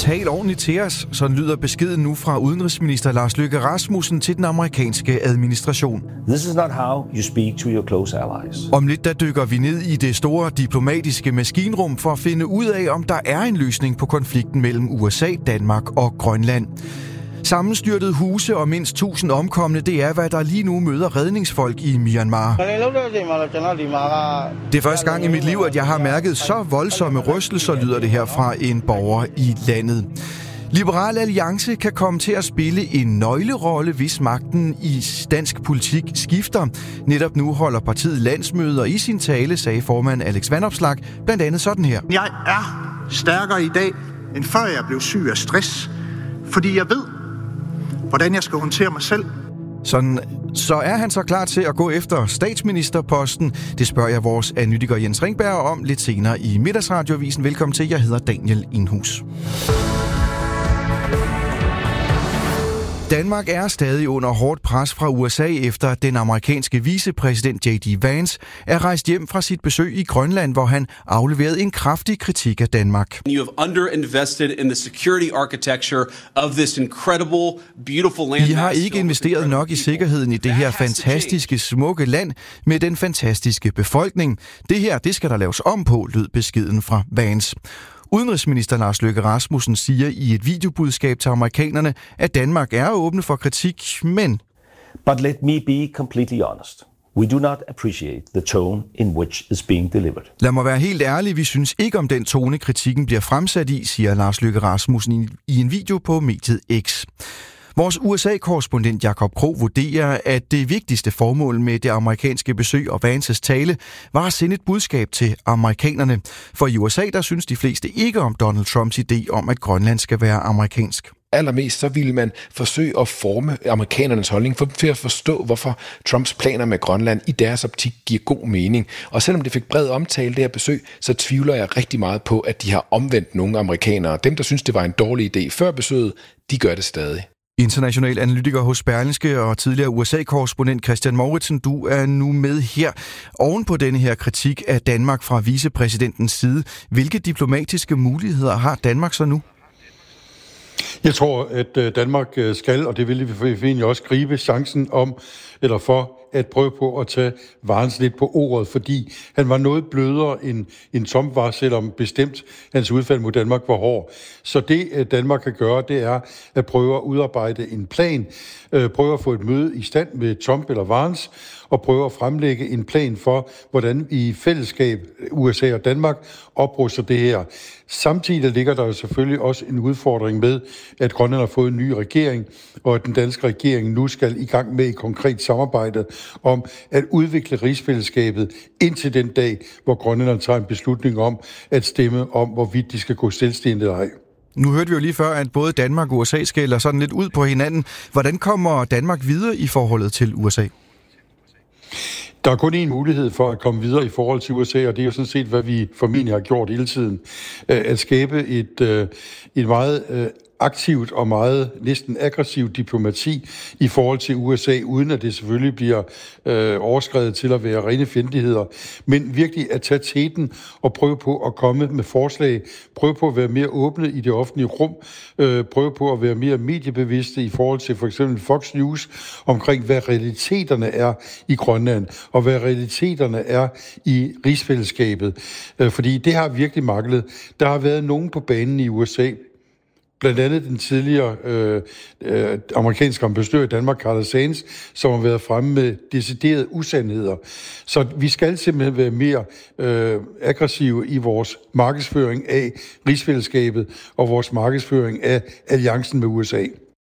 tal ordentligt til os. Sådan lyder beskeden nu fra udenrigsminister Lars Løkke Rasmussen til den amerikanske administration. This is not how you speak to your close allies. Om lidt der dykker vi ned i det store diplomatiske maskinrum for at finde ud af, om der er en løsning på konflikten mellem USA, Danmark og Grønland. Sammenstyrtede huse og mindst 1000 omkomne, det er, hvad der lige nu møder redningsfolk i Myanmar. Det er første gang i mit liv, at jeg har mærket så voldsomme rystelser, lyder det her fra en borger i landet. Liberal Alliance kan komme til at spille en nøglerolle, hvis magten i dansk politik skifter. Netop nu holder partiet landsmøde, og i sin tale sagde formand Alex Vanopslagh blandt andet sådan her. Jeg er stærkere i dag, end før jeg blev syg af stress, fordi jeg ved, hvordan jeg skal håndtere mig selv. Så er han så klar til at gå efter statsministerposten? Det spørger jeg vores analytiker Jens Ringberg om lidt senere i Middagsradioavisen. Velkommen til, jeg hedder Daniel Inhus. Danmark er stadig under hårdt pres fra USA efter den amerikanske vicepræsident J.D. Vance er rejst hjem fra sit besøg i Grønland, hvor han afleverede en kraftig kritik af Danmark. You have underinvested in the security architecture of this incredible, beautiful land. I har ikke investeret nok i sikkerheden i det her fantastiske, smukke land med den fantastiske befolkning. Det her, det skal der laves om på, lød beskeden fra Vance. Udenrigsminister Lars Løkke Rasmussen siger i et videobudskab til amerikanerne, at Danmark er åbne for kritik, men... But let me be completely honest. We do not appreciate the tone in which is being delivered. Lad mig være helt ærlig, vi synes ikke om den tone, kritikken bliver fremsat i, siger Lars Løkke Rasmussen i en video på mediet X. Vores USA-korrespondent Jakob Krog vurderer, at det vigtigste formål med det amerikanske besøg og Vances tale var at sende et budskab til amerikanerne. For i USA, der synes de fleste ikke om Donald Trumps idé om, at Grønland skal være amerikansk. Allermest så ville man forsøge at forme amerikanernes holdning til at forstå, hvorfor Trumps planer med Grønland i deres optik giver god mening. Og selvom det fik bred omtale det her besøg, så tvivler jeg rigtig meget på, at de har omvendt nogle amerikanere. Dem, der synes, det var en dårlig idé før besøget, de gør det stadig. International analytiker hos Berlingske og tidligere USA-korrespondent Christian Mouritsen, du er nu med her. Oven på denne her kritik af Danmark fra vicepræsidentens side, hvilke diplomatiske muligheder har Danmark så nu? Jeg tror, at Danmark skal, og det vil vi egentlig også gribe chancen for at prøve på at tage Vance lidt på ordet, fordi han var noget blødere end Trump var, selvom bestemt hans udfald mod Danmark var hård. Så det, Danmark kan gøre, det er at prøve at udarbejde en plan, prøve at få et møde i stand med Trump eller Vance, og prøve at fremlægge en plan for, hvordan i fællesskab USA og Danmark opruster det her. Samtidig ligger der jo selvfølgelig også en udfordring med, at Grønland har fået en ny regering, og at den danske regering nu skal i gang med et konkret samarbejde om at udvikle rigsfællesskabet indtil den dag, hvor Grønland tager en beslutning om at stemme om, hvorvidt de skal gå selvstændigt eller ej. Nu hørte vi jo lige før, at både Danmark og USA skælder sådan lidt ud på hinanden. Hvordan kommer Danmark videre i forholdet til USA? Der er kun én mulighed for at komme videre i forhold til USA, og det er jo sådan set, hvad vi formentlig har gjort hele tiden. At skabe et meget aktivt og meget næsten aggressivt diplomati i forhold til USA, uden at det selvfølgelig bliver overskredet til at være rene fjendtligheder. Men virkelig at tage teten og prøve på at komme med forslag, prøve på at være mere åbne i det offentlige rum, prøve på at være mere mediebevidste i forhold til for eksempel Fox News omkring, hvad realiteterne er i Grønland, og hvad realiteterne er i rigsfællesskabet. Fordi det har virkelig manglet. Der har været nogen på banen i USA, blandt andet den tidligere amerikanske ambassadør i Danmark, Carla Sands, som har været fremme med deciderede usandheder. Så vi skal simpelthen være mere aggressive i vores markedsføring af rigsfællesskabet og vores markedsføring af alliancen med USA.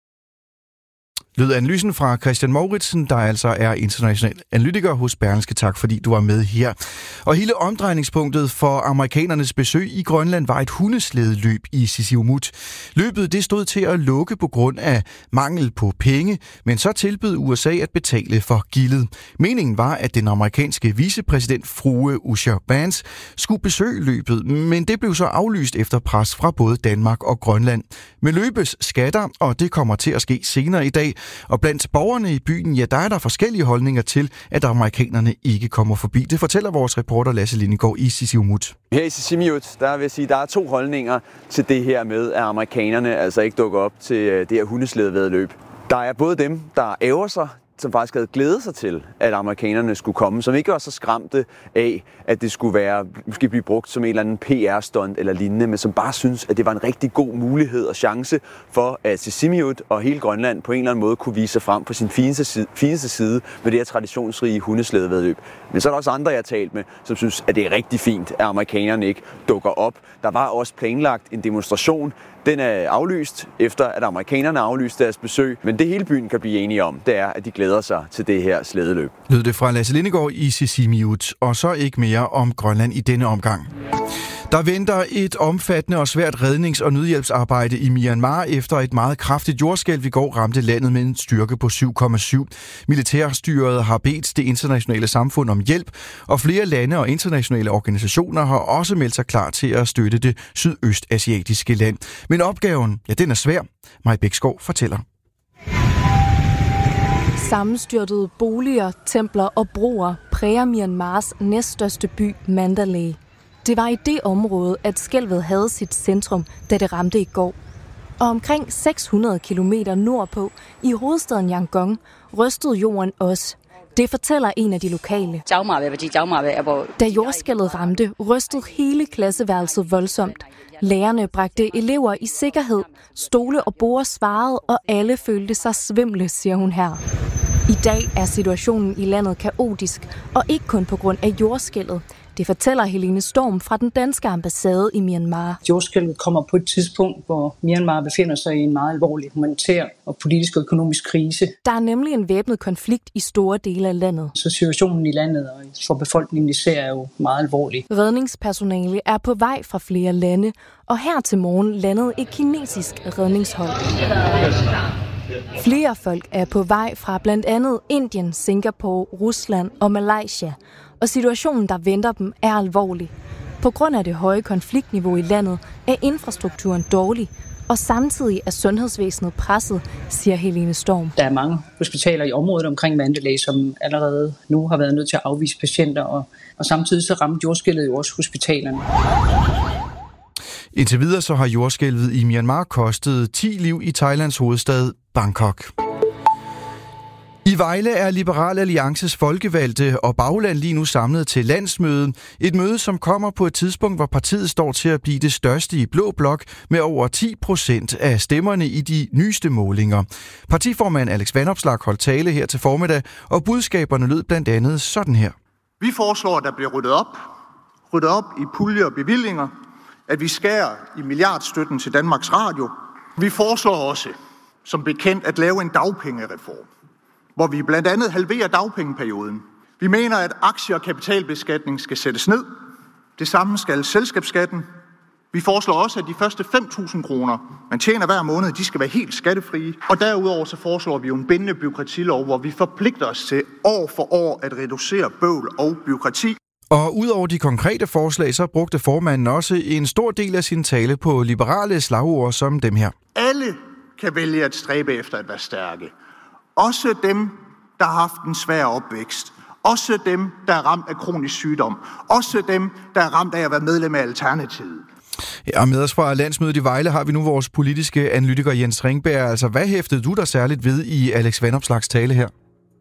Lød analysen fra Christian Mouritsen, der altså er international analytiker hos Berlingske. Tak fordi du var med her. Og hele omdrejningspunktet for amerikanernes besøg i Grønland var et hundeslædeløb i Sisimiut. Løbet det stod til at lukke på grund af mangel på penge, men så tilbød USA at betale for gildet. Meningen var, at den amerikanske vicepræsident frue Usher Vance skulle besøge løbet, men det blev så aflyst efter pres fra både Danmark og Grønland. Med løbes skatter, og det kommer til at ske senere i dag, Og blandt borgerne i byen, ja, der er der forskellige holdninger til, at amerikanerne ikke kommer forbi. Det fortæller vores reporter Lasse Lindegaard i Sisimiut. Her i Sisimiut, der vil jeg sige, der er 2 holdninger til det her med, at amerikanerne altså ikke dukker op til det her hundeslædevæddeløb. Der er både dem, der ærger sig, som faktisk havde glædet sig til, at amerikanerne skulle komme, som ikke var så skræmte af, at det skulle være, måske blive brugt som en eller anden PR-stunt eller lignende, men som bare synes, at det var en rigtig god mulighed og chance for, at Sisimiut og hele Grønland på en eller anden måde kunne vise sig frem på sin fineste side med det her traditionsrige hundeslædevæddeløb. Men så er der også andre, jeg har talt med, som synes, at det er rigtig fint, at amerikanerne ikke dukker op. Der var også planlagt en demonstration. Den er aflyst, efter at amerikanerne aflyste deres besøg. Men det hele byen kan blive enige om, det er, at de glæder sig til det her slædeløb. Lød det fra Lasse Lindegaard i Sisimiut, og så ikke mere om Grønland i denne omgang. Der venter et omfattende og svært rednings- og nødhjælpsarbejde i Myanmar efter et meget kraftigt jordskælv i går ramte landet med en styrke på 7,7. Militærstyret har bedt det internationale samfund om hjælp, og flere lande og internationale organisationer har også meldt sig klar til at støtte det sydøstasiatiske land. Men opgaven, ja, den er svær. Maj Bækskov fortæller. Sammenstyrtede boliger, templer og broer præger Myanmars næststørste by, Mandalay. Det var i det område, at skælvet havde sit centrum, da det ramte i går. Og omkring 600 kilometer nordpå, i hovedstaden Yangon, rystede jorden også. Det fortæller en af de lokale. Da jordskælvet ramte, rystede hele klasseværelset voldsomt. Lærerne bragte elever i sikkerhed. Stole og borde svarede, og alle følte sig svimle, siger hun her. I dag er situationen i landet kaotisk, og ikke kun på grund af jordskælvet. Det fortæller Helene Storm fra den danske ambassade i Myanmar. Jordskælvet kommer på et tidspunkt, hvor Myanmar befinder sig i en meget alvorlig humanitær og politisk og økonomisk krise. Der er nemlig en væbnet konflikt i store dele af landet. Så situationen i landet og for befolkningen især er jo meget alvorlig. Redningspersonale er på vej fra flere lande, og her til morgen landede et kinesisk redningshold. Flere folk er på vej fra blandt andet Indien, Singapore, Rusland og Malaysia. Og situationen, der venter dem, er alvorlig. På grund af det høje konfliktniveau i landet er infrastrukturen dårlig, og samtidig er sundhedsvæsenet presset, siger Helene Storm. Der er mange hospitaler i området omkring Mandalay, som allerede nu har været nødt til at afvise patienter, og samtidig så ramte jordskælvet jo også hospitalerne. Indtil videre så har jordskælvet i Myanmar kostet 10 liv i Thailands hovedstad Bangkok. I Vejle er Liberal Alliances folkevalgte og bagland lige nu samlet til landsmøde. Et møde, som kommer på et tidspunkt, hvor partiet står til at blive det største i Blå Blok med over 10% af stemmerne i de nyeste målinger. Partiformand Alex Vanopslagh holdt tale her til formiddag, og budskaberne lød blandt andet sådan her. Vi foreslår, at der bliver ryddet op i puljer og bevillinger, at vi skærer i milliardstøtten til Danmarks Radio. Vi foreslår også, som bekendt, at lave en dagpengereform, hvor vi blandt andet halverer dagpengeperioden. Vi mener, at aktie- og kapitalbeskatning skal sættes ned. Det samme skal selskabsskatten. Vi foreslår også, at de første 5.000 kroner, man tjener hver måned, de skal være helt skattefrie. Og derudover så foreslår vi jo en bindende bureaukratilov, hvor vi forpligter os til år for år at reducere bøvl og bureaukrati. Og udover de konkrete forslag, så brugte formanden også en stor del af sin tale på liberale slagord som dem her. Alle kan vælge at stræbe efter at være stærke. Også dem, der har haft en svær opvækst. Også dem, der er ramt af kronisk sygdom. Også dem, der er ramt af at være medlem af Alternativet. Ja, med os fra landsmødet i Vejle har vi nu vores politiske analytiker Jens Ringberg. Altså, hvad hæftede du der særligt ved i Alex Vanopslaghs tale her?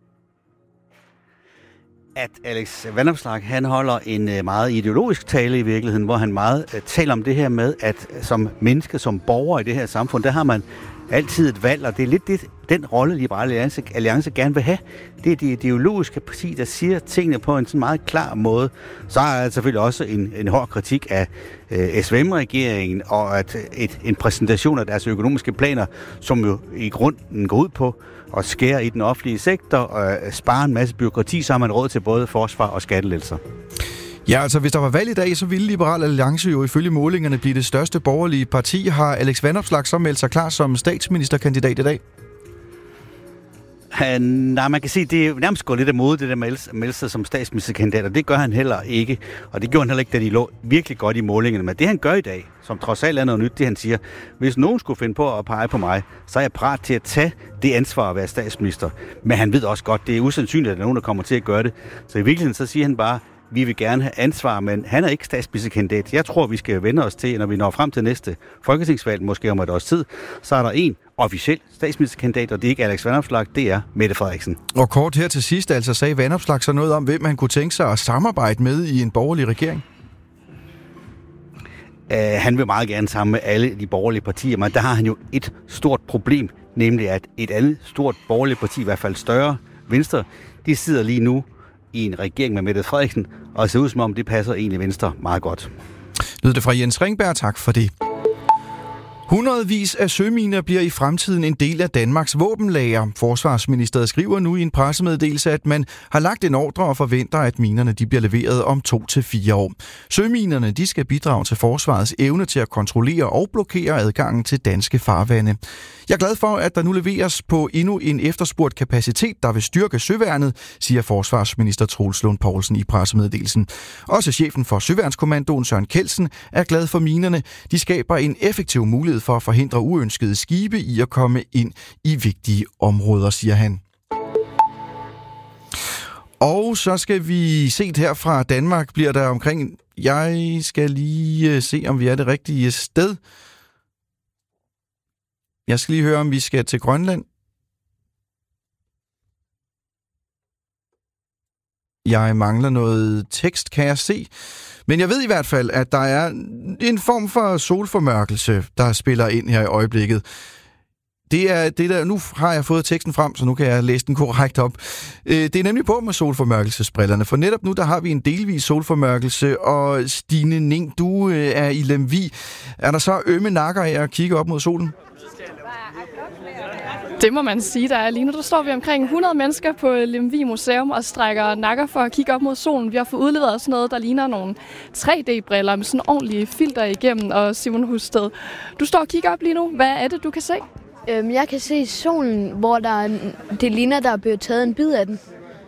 At Alex Vanopslagh, han holder en meget ideologisk tale i virkeligheden, hvor han meget taler om det her med, at som menneske, som borger i det her samfund, der har man altid et valg, og det er lidt den rolle, Liberal Alliance gerne vil have. Det er det ideologiske parti, der siger tingene på en sådan meget klar måde. Så er der selvfølgelig også en hård kritik af SVM-regeringen, og at en præsentation af deres økonomiske planer, som jo i grunden går ud på at skære i den offentlige sektor og spare en masse byråkrati, så har man råd til både forsvar og skattelettelser. Ja, altså hvis der var valg i dag, så ville Liberal Alliance jo ifølge målingerne blive det største borgerlige parti. Har Alex Vanopslagh så meldt sig klar som statsministerkandidat i dag? Nej, man kan sige, det er nærmest gået lidt imod det der med at melde sig som statsministerkandidat, og det gør han heller ikke. Og det gjorde han heller ikke, da de lå virkelig godt i målingerne. Men det han gør i dag, som trods alt er noget nyt, det han siger, hvis nogen skulle finde på at pege på mig, så er jeg parat til at tage det ansvar at være statsminister. Men han ved også godt, det er usandsynligt, at der er nogen, der kommer til at gøre det. Så i virkeligheden så siger han bare, vi vil gerne have ansvar, men han er ikke statsministerkandidat. Jeg tror, vi skal vende os til, når vi når frem til næste folketingsvalg, måske om et års tid, så er der en officiel statsministerkandidat, og det er ikke Alex Vanopslagh, det er Mette Frederiksen. Og kort her til sidst, altså sagde Vanopslagh så noget om, hvem man kunne tænke sig at samarbejde med i en borgerlig regering? Han vil meget gerne sammen med alle de borgerlige partier, men der har han jo et stort problem, nemlig at et andet stort borgerligt parti, i hvert fald større, Venstre, de sidder lige nu i en regering med Mette Frederiksen, og det ser ud som om, det passer egentlig Venstre meget godt. Lød det fra Jens Ringberg, tak for det. Hundredvis af søminer bliver i fremtiden en del af Danmarks våbenlager. Forsvarsministeriet skriver nu i en pressemeddelelse, at man har lagt en ordre og forventer, at minerne de bliver leveret om 2 til 4 år. Søminerne de skal bidrage til forsvarets evne til at kontrollere og blokere adgangen til danske farvande. Jeg er glad for, at der nu leveres på endnu en efterspurgt kapacitet, der vil styrke søværnet, siger forsvarsminister Troels Lund Poulsen i pressemeddelelsen. Også chefen for Søværnskommandoen Søren Kelsen er glad for minerne. De skaber en effektiv mulighed for at forhindre uønskede skibe i at komme ind i vigtige områder, siger han. Og så skal vi se her fra Danmark, bliver der omkring... Jeg skal lige se, om vi er det rigtige sted. Jeg skal lige høre, om vi skal til Grønland. Jeg mangler noget tekst, kan jeg se. Men jeg ved i hvert fald, at der er en form for solformørkelse, der spiller ind her i øjeblikket. Det er det der, nu har jeg fået teksten frem, så nu kan jeg læse den korrekt op. Det er nemlig på med solformørkelsesbrillerne, for netop nu der har vi en delvis solformørkelse, og Stine Ning, du er i Lemvig. Er der så ømme nakker af at kigge op mod solen? Det må man sige, der er lige nu. Der står vi omkring 100 mennesker på Lemvig Museum og strækker nakker for at kigge op mod solen. Vi har fået udleveret sådan noget, der ligner nogle 3D-briller med sådan ordentlige filter igennem. Og Simon Husted, du står og kigger op lige nu. Hvad er det, du kan se? Jeg kan se solen, hvor det ligner, der er blevet taget en bid af den.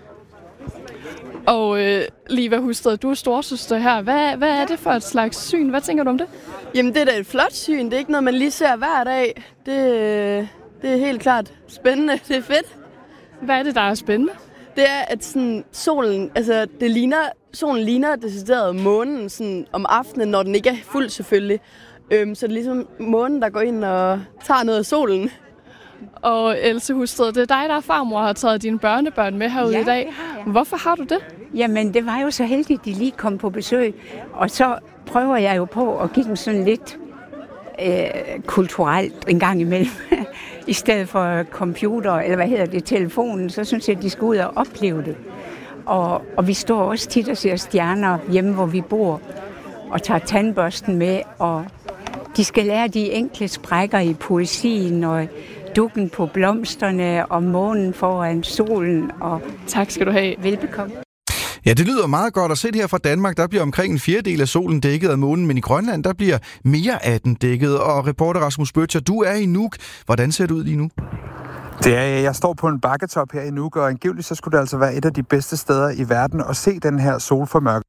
Og Liva Husted, du er storsøster her. Hvad er det for et slags syn? Hvad tænker du om det? Jamen, det er da et flot syn. Det er ikke noget, man lige ser hver dag. Det er helt klart spændende. Det er fedt. Hvad er det, der er spændende? Det er, at sådan, solen ligner decideret månen sådan, om aftenen, når den ikke er fuld selvfølgelig. Så det er ligesom månen, der går ind og tager noget af solen. Og Else Husted, det er dig, der er farmor og har taget dine børnebørn med herude i dag. Hvorfor har du det? Jamen, det var jo så heldigt, at de lige kom på besøg. Og så prøver jeg jo på at give dem sådan lidt kulturelt en gang imellem. I stedet for computer, eller telefonen, så synes jeg, at de skal ud og opleve det. Og vi står også tit og ser stjerner hjemme, hvor vi bor, og tager tandbørsten med, og de skal lære de enkle sprækker i poesien, og dukken på blomsterne, og månen foran solen. Og tak skal du have. Velbekomme. Ja, det lyder meget godt at se her fra Danmark. Der bliver omkring 1/4 af solen dækket af månen, men i Grønland, der bliver mere af den dækket. Og reporter Rasmus Bøtcher, du er i Nuuk. Hvordan ser det ud lige nu? Jeg står på en bakketop her i Nuuk, og angiveligt så skulle det altså være et af de bedste steder i verden at se den her solformørkelse.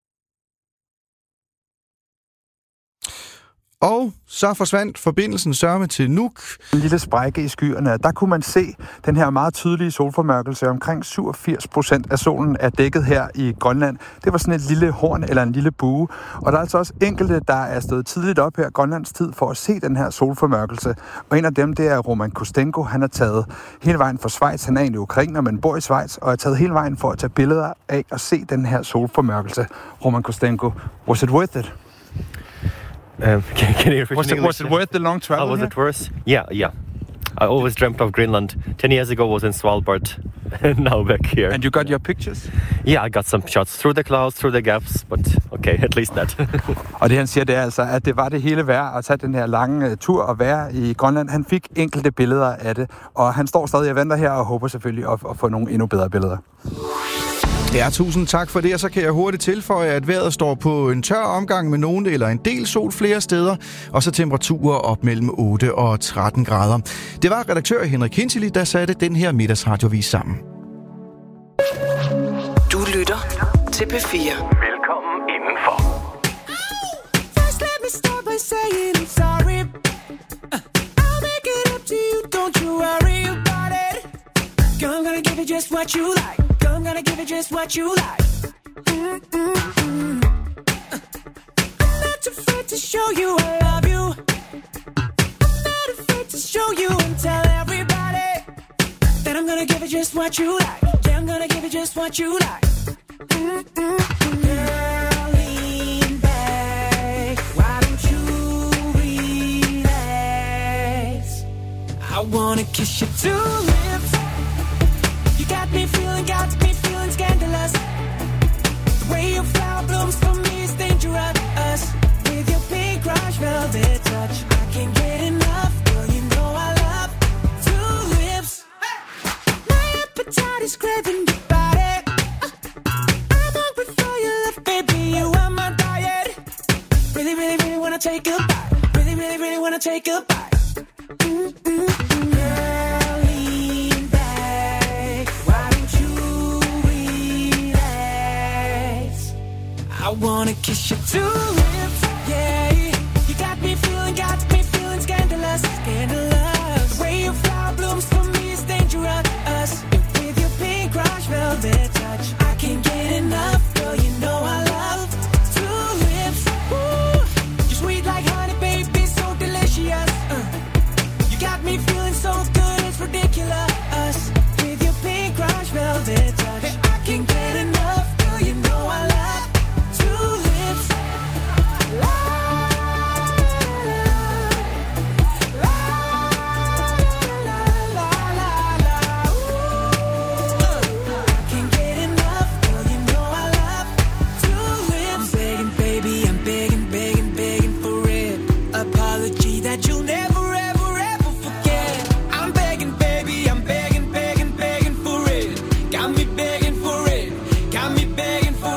Og så forsvandt forbindelsen sørme til Nuuk. En lille sprække i skyerne, der kunne man se den her meget tydelige solformørkelse. Omkring 87% af solen er dækket her i Grønland. Det var sådan et lille horn eller en lille bue. Og der er altså også enkelte, der er stået tidligt op her Grønlands tid for at se den her solformørkelse. Og en af dem, det er Roman Kostenko. Han er taget hele vejen fra Schweiz. Han er egentlig ukrainer, men bor i Schweiz. Og er taget hele vejen for at tage billeder af at se den her solformørkelse. Roman Kostenko, was it worth it? Can you repeat was it worth the long travel? Was it worth? Yeah. I always dreamt of Greenland. 10 years ago was in Svalbard, and now back here. And you got your pictures? Yeah, I got some shots through the clouds, through the gaps, but okay, at least that. Og det han siger, det er altså, at det var det hele værd at tage den her lange tur og være i Grønland. Han fik enkelte billeder af det, og han står stadig og venter her og håber selvfølgelig at få nogle endnu bedre billeder. Ja, tusind tak for det, og så kan jeg hurtigt tilføje, at vejret står på en tør omgang med nogen eller en del sol flere steder, og så temperaturer op mellem 8 og 13 grader. Det var redaktør Henrik Hinchely, der satte den her middagsradiovis sammen. Du lytter til P4. Velkommen indenfor. First let me start by saying I'm sorry. I'll make it up to you, don't you worry about it. I'm gonna give you just what you like. I'm gonna give you just what you like. I'm not afraid to show you I love you. I'm not afraid to show you and tell everybody that I'm gonna give you just what you like. Yeah, I'm gonna give you just what you like. Girl, lean back. Why don't you relax? I wanna kiss your two lips. You got me feeling scandalous. The way your flower blooms for me is dangerous. With your pink crush velvet touch, I can't get enough. Girl, you know I love two lips. My appetite is craving your body. I'm hungry for your love, baby. You are my diet. Really, really, really wanna take a bite. Really, really, really wanna take a bite. Girl, lean back. Why don't you relax? I wanna kiss your two lips, yeah. You got me feeling scandalous, scandalous. The way your flower blooms for me is dangerous. With your pink crush velvet touch, I can't get enough. Girl, you know I love two lips. Ooh, you're sweet like honey, baby, so delicious. You got me feeling so good, it's ridiculous. With your pink crush velvet touch, I can't get enough. Girl, you know I love two lips. La, la, la, la, la, la, ooh. I can't get enough. Girl, you know I love two lips. I'm begging, baby, I'm begging, begging, begging for it. Apology that you'll never, ever, ever forget. I'm begging, baby, I'm begging, begging, begging for it. Got me begging for it. Got me begging for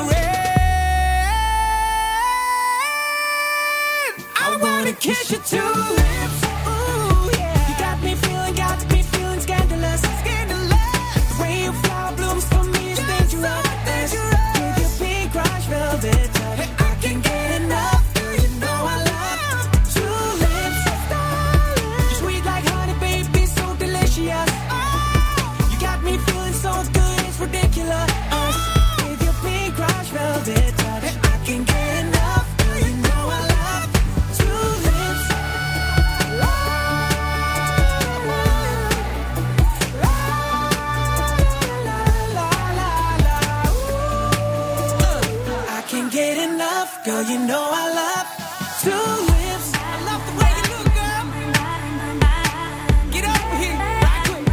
it. I wanna kiss your two lips. Ooh, yeah. You got me feeling scandalous, scandalous. The way your flower blooms for me is dangerous. With your pink crush velvet touch, I can't get enough. Girl, you know I love two lips. You're sweet like honey, baby, so delicious. You got me feeling so good, it's ridiculous. With your pink crush velvet touch, I can't get enough. Girl, you know I love two lips. La, la, la, la, la, la, la, ooh. I can't get enough. Girl, you know I love two lips. I love the way you look, girl. Get over here, right quick.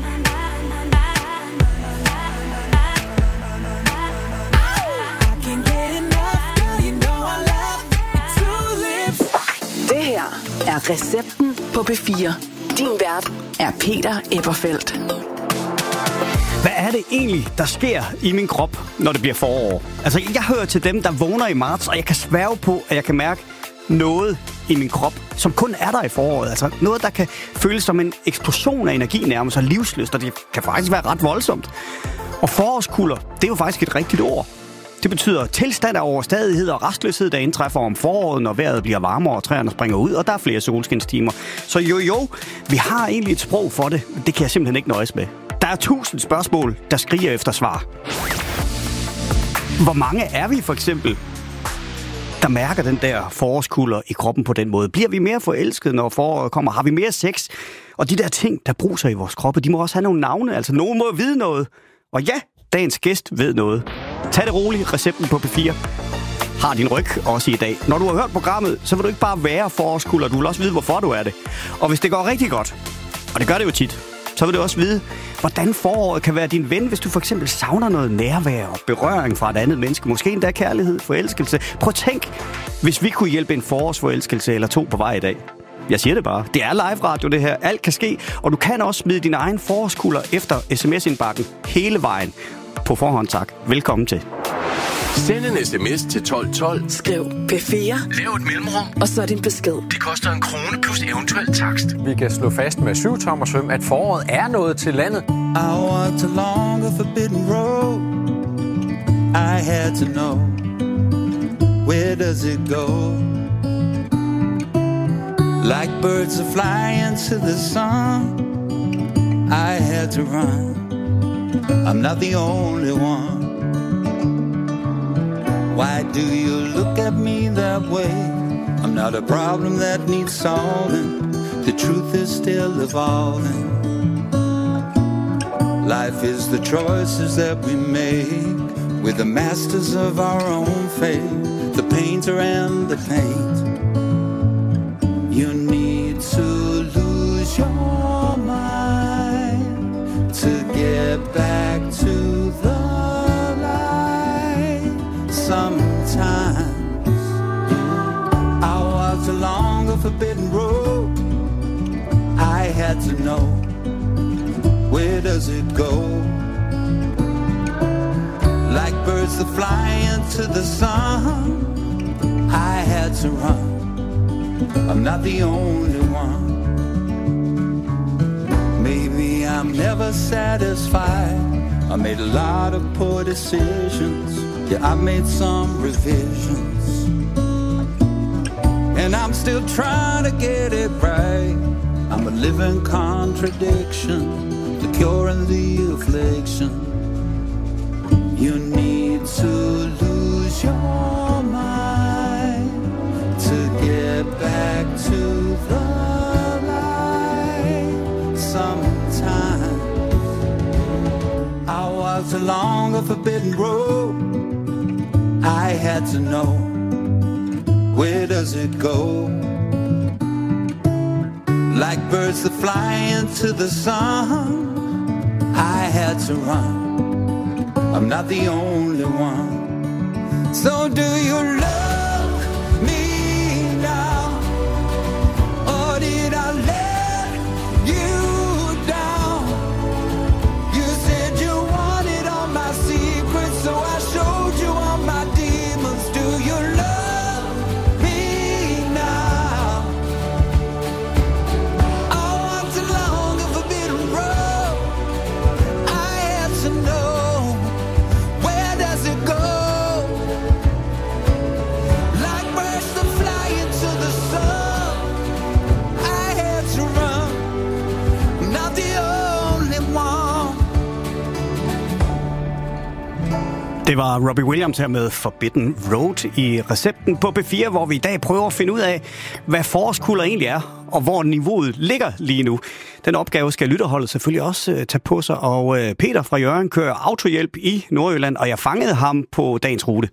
I can't get enough. Girl, you know I love two lips. Det her er Recepten på P4. Din vært er Peter Eberfeldt. Hvad er det egentlig, der sker i min krop, når det bliver forår? Altså, jeg hører til dem, der vågner i marts, og jeg kan sværge på, at jeg kan mærke noget i min krop, som kun er der i foråret. Altså noget, der kan føles som en eksplosion af energi nærmest og livslyst, og det kan faktisk være ret voldsomt. Og forårskulder, det er jo faktisk et rigtigt ord. Det betyder tilstand af overstadighed og restløshed, der indtræffer om foråret, når vejret bliver varmere og træerne springer ud, og der er flere solskinstimer. Så jo, vi har egentlig et sprog for det, men det kan jeg simpelthen ikke nøjes med. Der er 1000 spørgsmål, der skriger efter svar. Hvor mange er vi for eksempel, der mærker den der forårskulder i kroppen på den måde? Bliver vi mere forelskede, når foråret kommer? Har vi mere sex? Og de der ting, der bruser i vores kroppe, de må også have nogle navne. Altså, nogen må vide noget. Og ja, dagens gæst ved noget. Tag det roligt. Recepten på P4 har din ryg også i dag. Når du har hørt programmet, så vil du ikke bare være forårskulder. Du vil også vide, hvorfor du er det. Og hvis det går rigtig godt, og det gør det jo tit, så vil du også vide, hvordan foråret kan være din ven, hvis du for eksempel savner noget nærvær og berøring fra et andet menneske. Måske endda kærlighed, forelskelse. Prøv at tænk, hvis vi kunne hjælpe en forårsforelskelse eller to på vej i dag. Jeg siger det bare. Det er live radio, det her. Alt kan ske, og du kan også smide din egen forårskulder efter sms-indbakken hele vejen. på forhånd tak. Velkommen til. Send en sms til 1212. Skriv P4. Lav et mellemrum. Og så din besked. Det koster 1 krone plus eventuel takst. Vi kan slå fast med 7-tommersøm, at foråret er nået til landet. I walked along a forbidden road. I had to know, where does it go? Like birds that fly into the sun, I had to run. I'm not the only one. Why do you look at me that way? I'm not a problem that needs solving. The truth is still evolving. Life is the choices that we make. We're the masters of our own fate. The painter and the paint. You need to lose your mind to get back to the light. Sometimes I walked along a forbidden road. I had to know, where does it go? Like birds that fly into the sun, I had to run. I'm not the only one. Maybe I'm never satisfied. I made a lot of poor decisions. Yeah, I made some revisions. And I'm still trying to get it right. I'm a living contradiction, the cure and the affliction. You need to lose your mind to get back to the light. Sometimes I walked along a forbidden road. I had to know, where does it go? Like birds that fly into the sun, I had to run. I'm not the only one. So do you love me now? Or did I let you down? You said you wanted all my secrets, so I showed you all my demons. Do you love me now? I walked along a forbidden road. I had to know, where does it go? Like birds that fly into the sun, I had to run. I'm not the only one. Det var Robbie Williams her med Forbidden Road i recepten på P4, hvor vi i dag prøver at finde ud af, hvad forårskulder egentlig er, og hvor niveauet ligger lige nu. Den opgave skal lytterholdet selvfølgelig også tage på sig, og Peter fra Hjørring kører autohjælp i Nordjylland, og jeg fangede ham på dagens rute.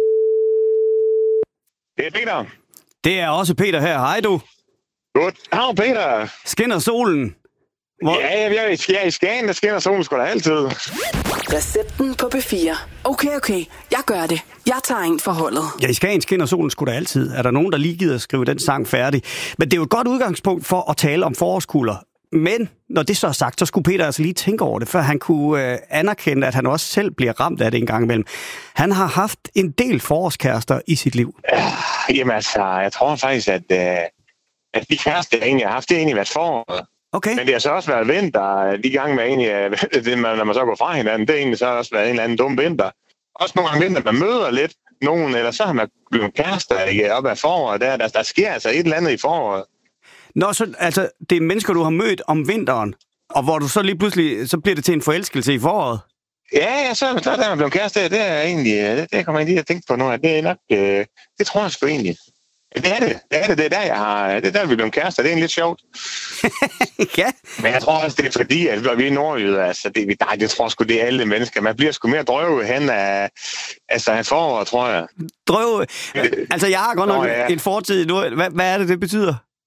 Det er Peter. Det er også Peter her. Hej du. Godt. Hej Peter. Skinner solen? Ja, jeg er i Skagen, der skinner solen sgu da altid. Recepten på P4. Okay, jeg gør det. Jeg tager en for holdet. Ja, i Skagen skinner solen sgu da altid. Er der nogen, der lige gider at skrive den sang færdig? Men det er jo et godt udgangspunkt for at tale om forårskulder. Men når det så er sagt, så skulle Peter altså lige tænke over det, før han kunne anerkende, at han også selv bliver ramt af det en gang imellem. Han har haft en del forårskærester i sit liv. Jamen altså, jeg tror faktisk, at de kærester, jeg egentlig har haft, det har egentlig været foråret. Okay. Men det har så også været vinter. De gange med egentlig, når man så går fra hinanden, det har egentlig så også været en eller anden dum vinter. Også nogle gange vinter, man møder lidt nogen, eller så har man blevet kærester ikke, op ad foråret. Der sker altså et eller andet i foråret. Nå, så altså, det er mennesker, du har mødt om vinteren, og hvor du så lige pludselig, så bliver det til en forelskelse i foråret? Ja, så er der blevet kærester. Det er egentlig, det kommer jeg lige at tænke på nu, at det er nok, det tror jeg sgu egentlig. Det er det. Det er der, vi er blevet kærester. Det er egentlig lidt sjovt. Ja. Men jeg tror også, det er fordi, at vi er nordjyder. Altså, det tror sgu, det er alle mennesker. Man bliver sgu mere drøve hen af foråret, tror jeg. Drøve? Altså, jeg har godt nok en fortid nu. Hvad er det betyder?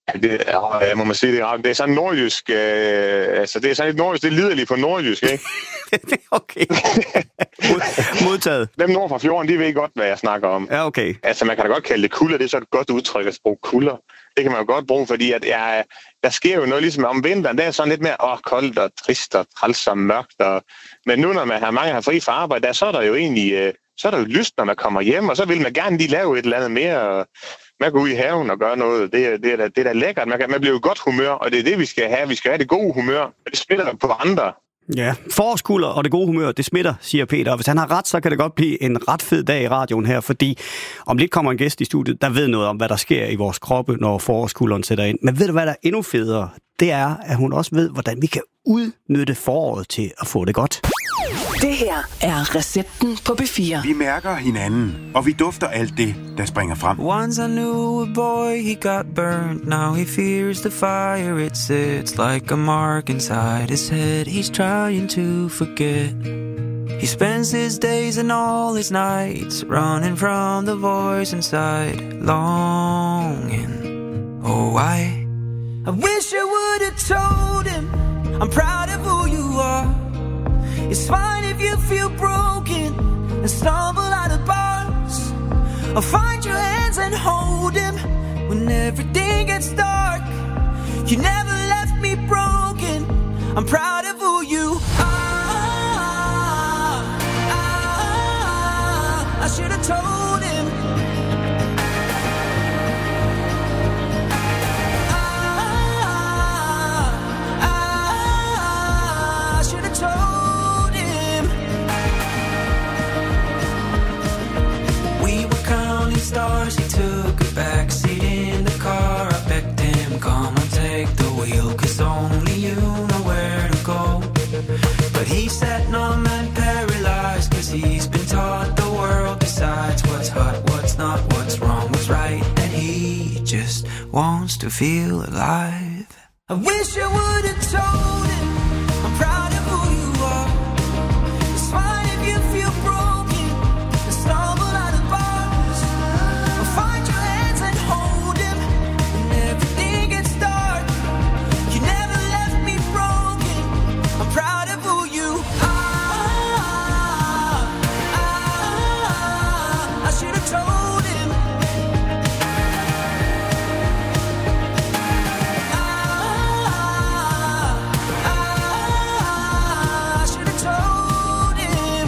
Må man sige det er. Det er sådan nordjysk, altså det er sådan lidt nordjysk, det er liderligt på nordjysk, ikke? Okay. Modtaget. Dem nord fra fjorden, de ved godt, hvad jeg snakker om. Ja, okay. Altså man kan da godt kalde det kulder, det er så et godt udtryk at bruge kulder. Det kan man jo godt bruge, fordi at der sker jo noget ligesom om vinteren, det er sådan lidt mere koldt og trist og træls og mørkt. Men nu når man har mange fri fra arbejde, så er der jo egentlig så er der jo lyst, når man kommer hjem, og så vil man gerne lige lave et eller andet mere. Og man går ud i haven og gør noget. Det er da lækkert. Man bliver jo godt humør, og det er det, vi skal have. Vi skal have det gode humør, og det smitter på andre. Ja, forårskulder og det gode humør, det smitter, siger Peter. Og hvis han har ret, så kan det godt blive en ret fed dag i radioen her, fordi om lidt kommer en gæst i studiet, der ved noget om, hvad der sker i vores kroppe, når forårskulderen sætter ind. Men ved du, hvad der er endnu federe? Det er, at hun også ved, hvordan vi kan udnytte foråret til at få det godt. Det her er recepten på B4. Vi mærker hinanden, og vi dufter alt det, der springer frem. Once I knew a boy, he got burned. Now he fears the fire. It sits like a mark inside his head. He's trying to forget. He spends his days and all his nights running from the voice inside, longing. Oh, I wish I would have told him I'm proud of who you are. It's fine if you feel broken and stumble out of bars. I'll find your hands and hold them when everything gets dark. You never left me broken. I'm proud of who you are. I should have told him. I should have told him. We were counting stars. He took a backseat in the car. I begged him, come and take the wheel, 'cause only you know where to go. But he sat numb and paralyzed, 'cause he's been taught the world decides what's hot, what's not, what's wrong, what's right, and he just wants to feel alive. I wish I would have told him I'm proud of who you are. It's fine if you feel broken and stumble out of bars. I'll find your hands and hold him when everything gets dark. You never left me broken. I'm proud of who you are. I should have told him. I should have told him.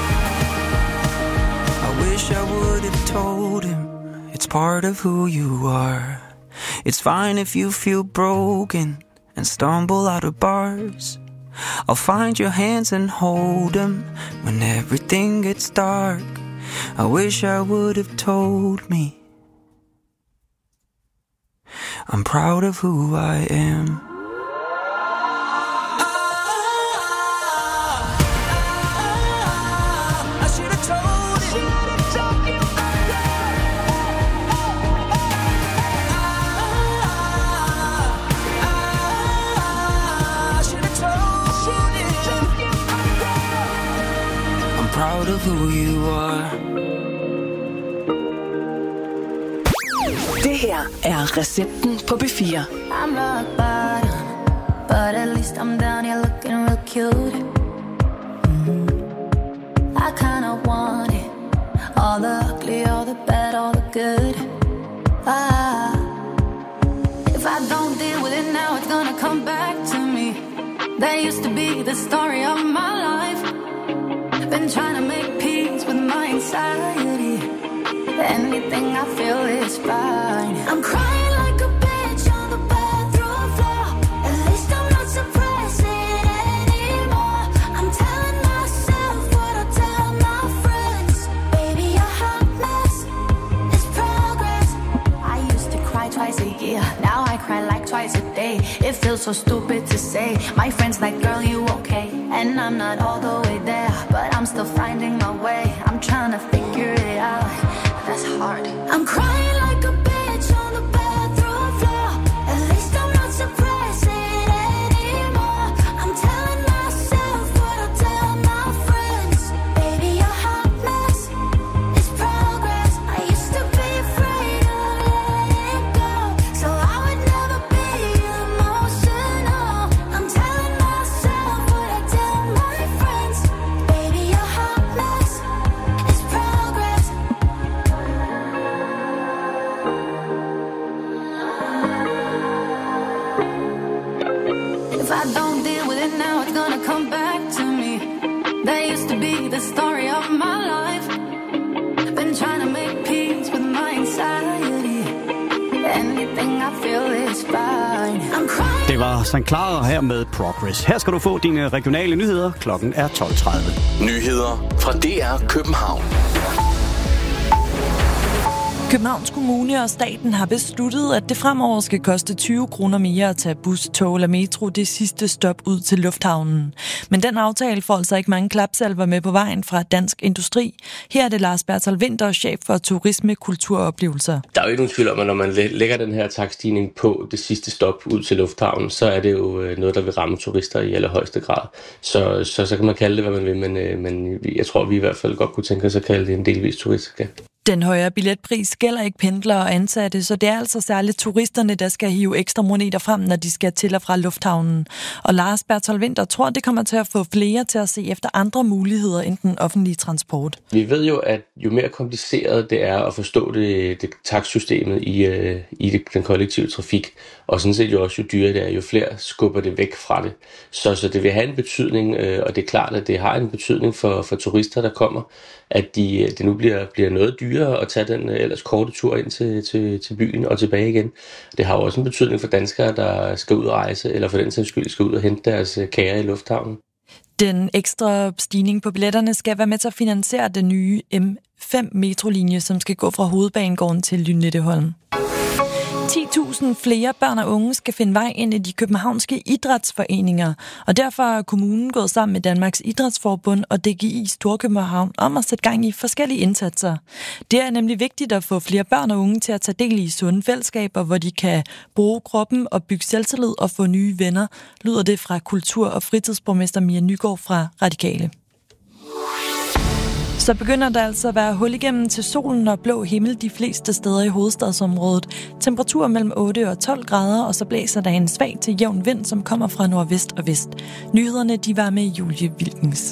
I wish I would have told him. It's part of who you are. It's fine if you feel broken and stumble out of bars. I'll find your hands and hold them when everything gets dark. I wish I would have told me. I'm proud of who I am. I should have told him. I should have told him. I'm proud of who you are. Det her er recepten på B4. I'm rock bottom, but at least I'm down here looking real cute. I kinda want it, all the ugly, all the bad, all the good. If I don't deal with it now, it's gonna come back to me. That used to be the story of my life. Been trying to make peace with my anxiety. Anything I feel is fine. I'm crying like a bitch on the bathroom floor. At least I'm not suppressing anymore. I'm telling myself what I tell my friends. Baby, a hot mess is progress. I used to cry twice a year. Now I cry like twice a day. It feels so stupid to say. My friends like, girl, you okay? And I'm not all the way there, but I'm still finding my way. I'm trying to figure it out. That's hard. I'm crying like a bitch on the bathroom floor. At least I'm not suppressing anymore. I'm telling myself what I tell my friends. Baby, a hot mess is progress. I used to be afraid of letting go, so I would never anything, I feel is fine. I'm crying. Det var St. Clara her med Progress. Her skal du få dine regionale nyheder. Klokken er 12.30. Nyheder fra DR København. Københavns Kommune og staten har besluttet, at det fremover skal koste 20 kroner mere at tage bus, tog eller metro det sidste stop ud til lufthavnen. Men den aftale får altså ikke mange klapsalver med på vejen fra Dansk Industri. Her er det Lars Berthold Winther, chef for turisme, kultur og oplevelser. Der er jo ikke nogen tvivl om, at når man lægger den her takststigning på det sidste stop ud til lufthavnen, så er det jo noget, der vil ramme turister i allerhøjeste grad. Så kan man kalde det, hvad man vil, men jeg tror, vi i hvert fald godt kunne tænke os at kalde det en delvis turistskat. Den højere billetpris gælder ikke pendlere og ansatte, så det er altså særligt turisterne, der skal hive ekstra moneter frem, når de skal til og fra lufthavnen. Og Lars Berthold Winther tror, det kommer til at få flere til at se efter andre muligheder end den offentlige transport. Vi ved jo, at jo mere kompliceret det er at forstå det takstsystemet i den kollektive trafik, og sådan set jo også jo dyrere det er, jo flere skubber det væk fra det. Så det vil have en betydning, og det er klart, at det har en betydning for turister, der kommer, at det nu bliver noget dyrere at tage den ellers korte tur ind til byen og tilbage igen. Det har jo også en betydning for danskere, der skal ud og rejse, eller for den sags skyld skal ud og hente deres kære i lufthavnen. Den ekstra stigning på billetterne skal være med til at finansiere den nye M5-metrolinje, som skal gå fra Hovedbanegården til Lynetteholm. 10.000 flere børn og unge skal finde vej ind i de københavnske idrætsforeninger, og derfor er kommunen gået sammen med Danmarks Idrætsforbund og DGI Storkøbenhavn om at sætte gang i forskellige indsatser. Det er nemlig vigtigt at få flere børn og unge til at tage del i sunde fællesskaber, hvor de kan bruge kroppen og bygge selvtillid og få nye venner, lyder det fra kultur- og fritidsborgmester Mia Nygaard fra Radikale. Så begynder der altså at være hul igennem til solen og blå himmel de fleste steder i hovedstadsområdet. Temperatur mellem 8 og 12 grader, og så blæser der en svag til jævn vind, som kommer fra nordvest og vest. Nyhederne, de var med Julie Wilkens.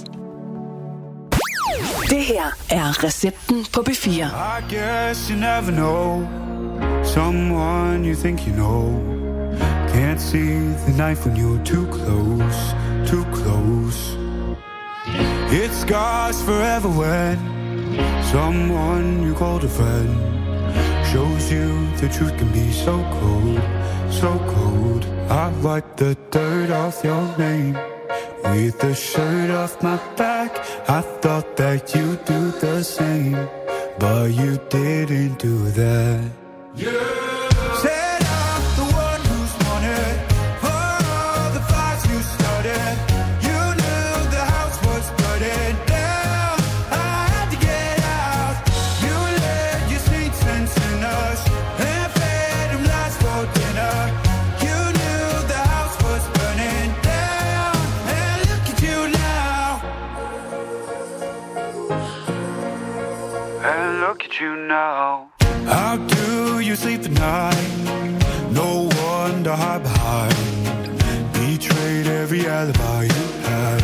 Det her er recepten på B4. I guess you never know someone you think you know. Can't see the knife when you're too close, too close. It scars forever when someone you called a friend shows you the truth can be so cold, so cold. I wipe the dirt off your name with the shirt off my back. I thought that you'd do the same, but you didn't do that. Said I'm the one who's wanted for all the fights you started. You knew the house was burning down. I had to get out. You let your sweet sense in us and fed them lies for dinner. You knew the house was burning down, and look at you now. And look at you now. How do you sleep at night? No one to hide behind. Betrayed every alibi you had.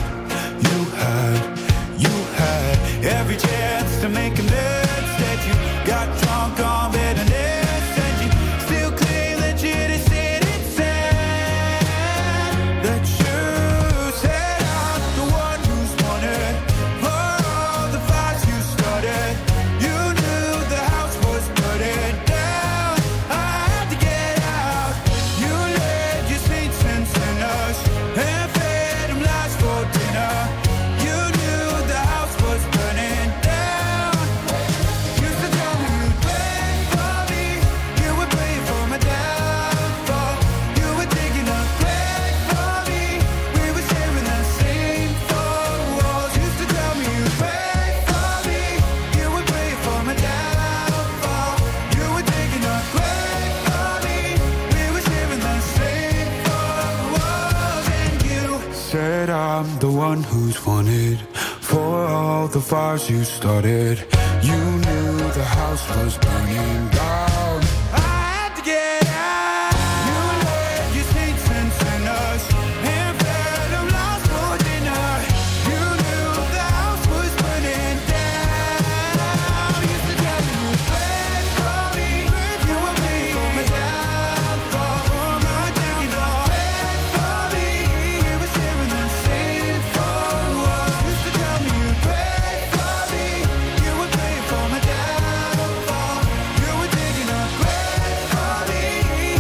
Every chance to make amends. Instead you got drunk on bitterness, and you still claim that you didn't see it inside. That you said I'm the one who's wanted for all the fights you started. You knew the house was burning down. I had to get out. You let your sweet sense in us and fed them lies for dinner. You knew the house was burning down. Used to tell me you'd pray for me. You would pray for my downfall. You were digging a grave for me. We were sharing the same four walls. Used to tell me you'd pray for me. You would pray for my downfall. You were digging a grave for me. We were sharing the same four walls. And you said I'm the one who's wanted for all the fires you started. You knew the house was burning down. I had to get out. You let your sweet sense in us and fed them lies for dinner. You knew the house was burning down. Used to tell me you'd pray for me. You would pray for my downfall. For my downfall. Pray for me. We were sharing the same four walls. Used to tell me you'd pray for me. You would pray for my downfall. You were digging a grave for me.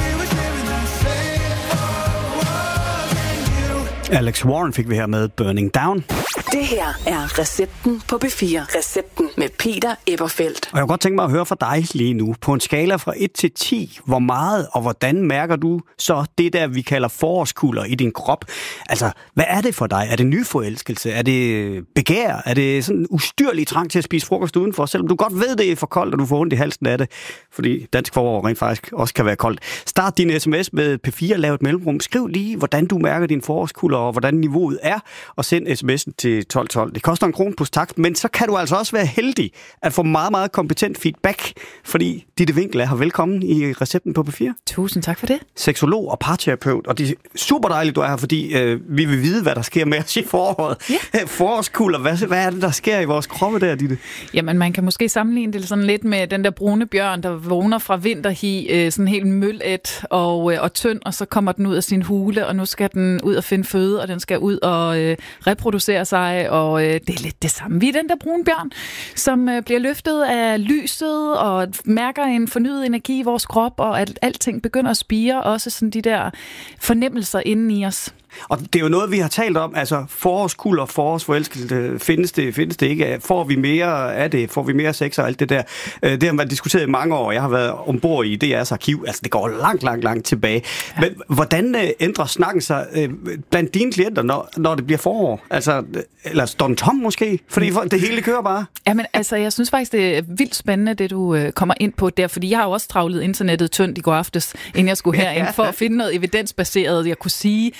Alex Warren fik vi her med Burning Down. Det her er Recepten på B4. Recepten med Peter Eberfeldt. Og jeg kunne godt tænke mig at høre fra dig lige nu. På en skala fra 1 til 10, hvor meget og hvordan mærker du så det der, vi kalder forårskulder i din krop? Altså, hvad er det for dig? Er det nyforelskelse? Er det begær? Er det sådan en ustyrlig trang til at spise frokost udenfor? Selvom du godt ved, det er for koldt, og du får ondt i halsen af det. Fordi dansk forår rent faktisk også kan være koldt. Start din sms med P4, lav et mellemrum. Skriv lige, hvordan du mærker dine forårskulder, og hvordan niveauet er, og send sms'en til 1212. Det koster 1 krone plus takst, men så kan du altså også være heldig at få meget, meget kompetent feedback, fordi Ditte Winkel har velkommen i Recepten på P4. Tusind tak for det. Seksolog og parterapeut, og det er super dejligt, du er her, fordi vi vil vide, hvad der sker med os i foråret. Ja. Forårskulder, hvad er det, der sker i vores kroppe der, Ditte? Jamen, man kan måske sammenligne det sådan lidt med den der brune bjørn, der vågner fra vinterhi, sådan helt mølet og tynd, og så kommer den ud af sin hule, og nu skal den ud og finde føde, og den skal ud og reproducere sig, og det er lidt det samme. Vi er den der brune bjørn, som bliver løftet af lyset, og mærker en fornyet energi i vores krop, og at alting begynder at spire, også sådan de der fornemmelser inden i os. Og det er jo noget, vi har talt om, altså forårskulder, forårsforelskelse, findes det ikke? Får vi mere af det? Får vi mere sex og alt det der? Det har man diskuteret i mange år. Jeg har været ombord i DR's arkiv, altså det går langt tilbage. Ja. Men hvordan ændrer snakken sig blandt dine klienter, når det bliver forår? Altså, eller står den tom måske? Fordi det hele kører bare. Jamen altså, jeg synes faktisk, det er vildt spændende, det du kommer ind på der, fordi jeg har jo også travlet internettet tyndt i går aftes, inden jeg skulle herind, for at finde noget evidensbaseret, jeg kunne sige.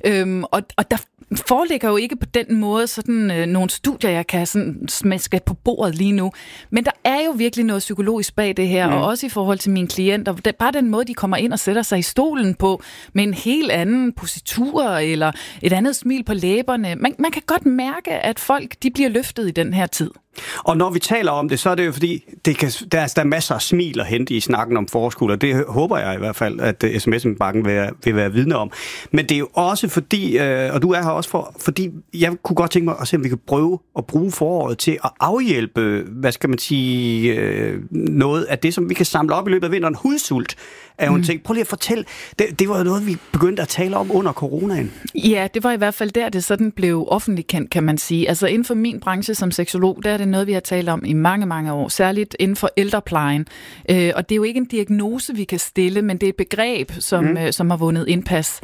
Og der foreligger jo ikke på den måde sådan nogle studier, jeg kan sådan smæske på bordet lige nu. Men der er jo virkelig noget psykologisk bag det her, og også i forhold til mine klienter. Bare den måde, de kommer ind og sætter sig i stolen på, med en helt anden positur, eller et andet smil på læberne. Man kan godt mærke, at folk de bliver løftet i den her tid. Og når vi taler om det, så er det jo fordi, der er masser af smil at hente i snakken om forårskulder. Det håber jeg i hvert fald, at SMS-bakken vil være vidne om. Men det er jo også fordi, og du er her også fordi jeg kunne godt tænke mig at se, om vi kan prøve at bruge foråret til at afhjælpe, hvad skal man sige, noget af det, som vi kan samle op i løbet af vinteren. Hudsult er jo en ting. Prøv lige at fortælle. Det var jo noget, vi begyndte at tale om under coronaen. Ja, det var i hvert fald der, det sådan blev offentligt kendt, kan man sige. Altså inden for min branche som seksolog, der er det noget, vi har talt om i mange, mange år. Særligt inden for ældreplejen. Og det er jo ikke en diagnose, vi kan stille, men det er et begreb, som har vundet indpas.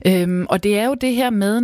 Og det er jo det her med,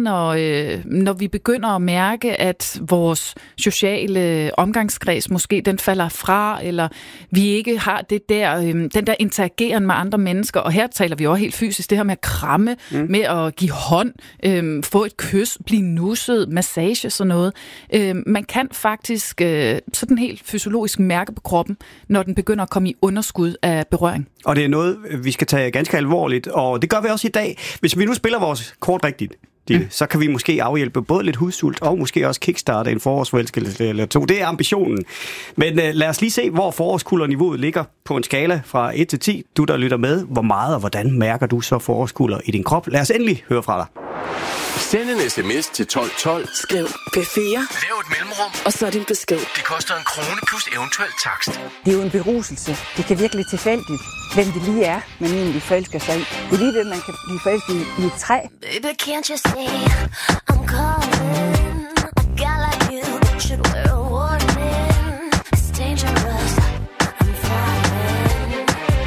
når vi begynder at mærke, at vores sociale omgangskreds måske den falder fra, eller vi ikke har det der, den der interageren med andre mennesker. Og her taler vi også helt fysisk, det her med at kramme, med at give hånd, få et kys, blive nusset, massage, sådan noget. Man kan faktisk sådan helt fysiologisk mærke på kroppen, når den begynder at komme i underskud af berøring. Og det er noget, vi skal tage ganske alvorligt, og det gør vi også i dag. Hvis vi nu spiller vores kort rigtigt, så kan vi måske afhjælpe både lidt hudsult og måske også kickstarte en forårsforelskelse eller to. Det er ambitionen. Men lad os lige se, hvor forårskulderniveauet ligger på en skala fra 1 til 10. Du, der lytter med, hvor meget og hvordan mærker du så forårskulder i din krop? Lad os endelig høre fra dig. Send en sms til 1212. Skriv P4. Lav et mellemrum. Og så din besked. Det koster 1 krone plus eventuel takst. Det er jo en beruselse. Det kan virkelig tilfældigt, hvem det lige er, man egentlig forelsker sig i. Det er lige ved, man kan blive forelsket i et træ. Baby, can't you see I'm calling? A guy like you should wear a warning. It's dangerous. I'm falling.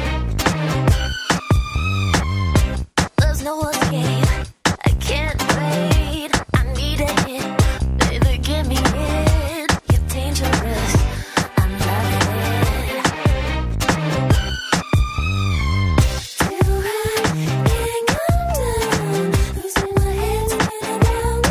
There's no escape. I can't wait. I need a hit. Baby, give me it. You're dangerous. I'm loving it. Till I can't come down. Losing my head spinning round.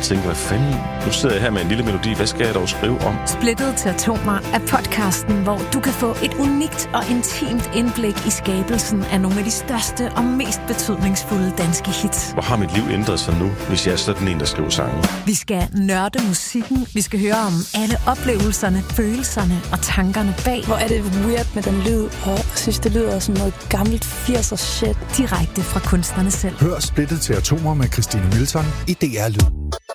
tænker, hvad fanden, nu sidder jeg her med en lille melodi, hvad skal jeg dog skrive om? Splittet til atomer er podcasten, hvor du kan få et unikt og intimt indblik i skabelsen af nogle af de største og mest betydningsfulde danske hits. Hvor har mit liv ændret sig nu, hvis jeg er sådan en, der skriver sange? Vi skal nørde musikken, vi skal høre om alle oplevelserne, følelserne og tankerne bag. Hvor er det weird med den lyd, og jeg synes, det lyder som noget gammelt 80'er shit. Direkte fra kunstnerne selv. Hør Splittet til atomer med Christine Milton i DR Lyd.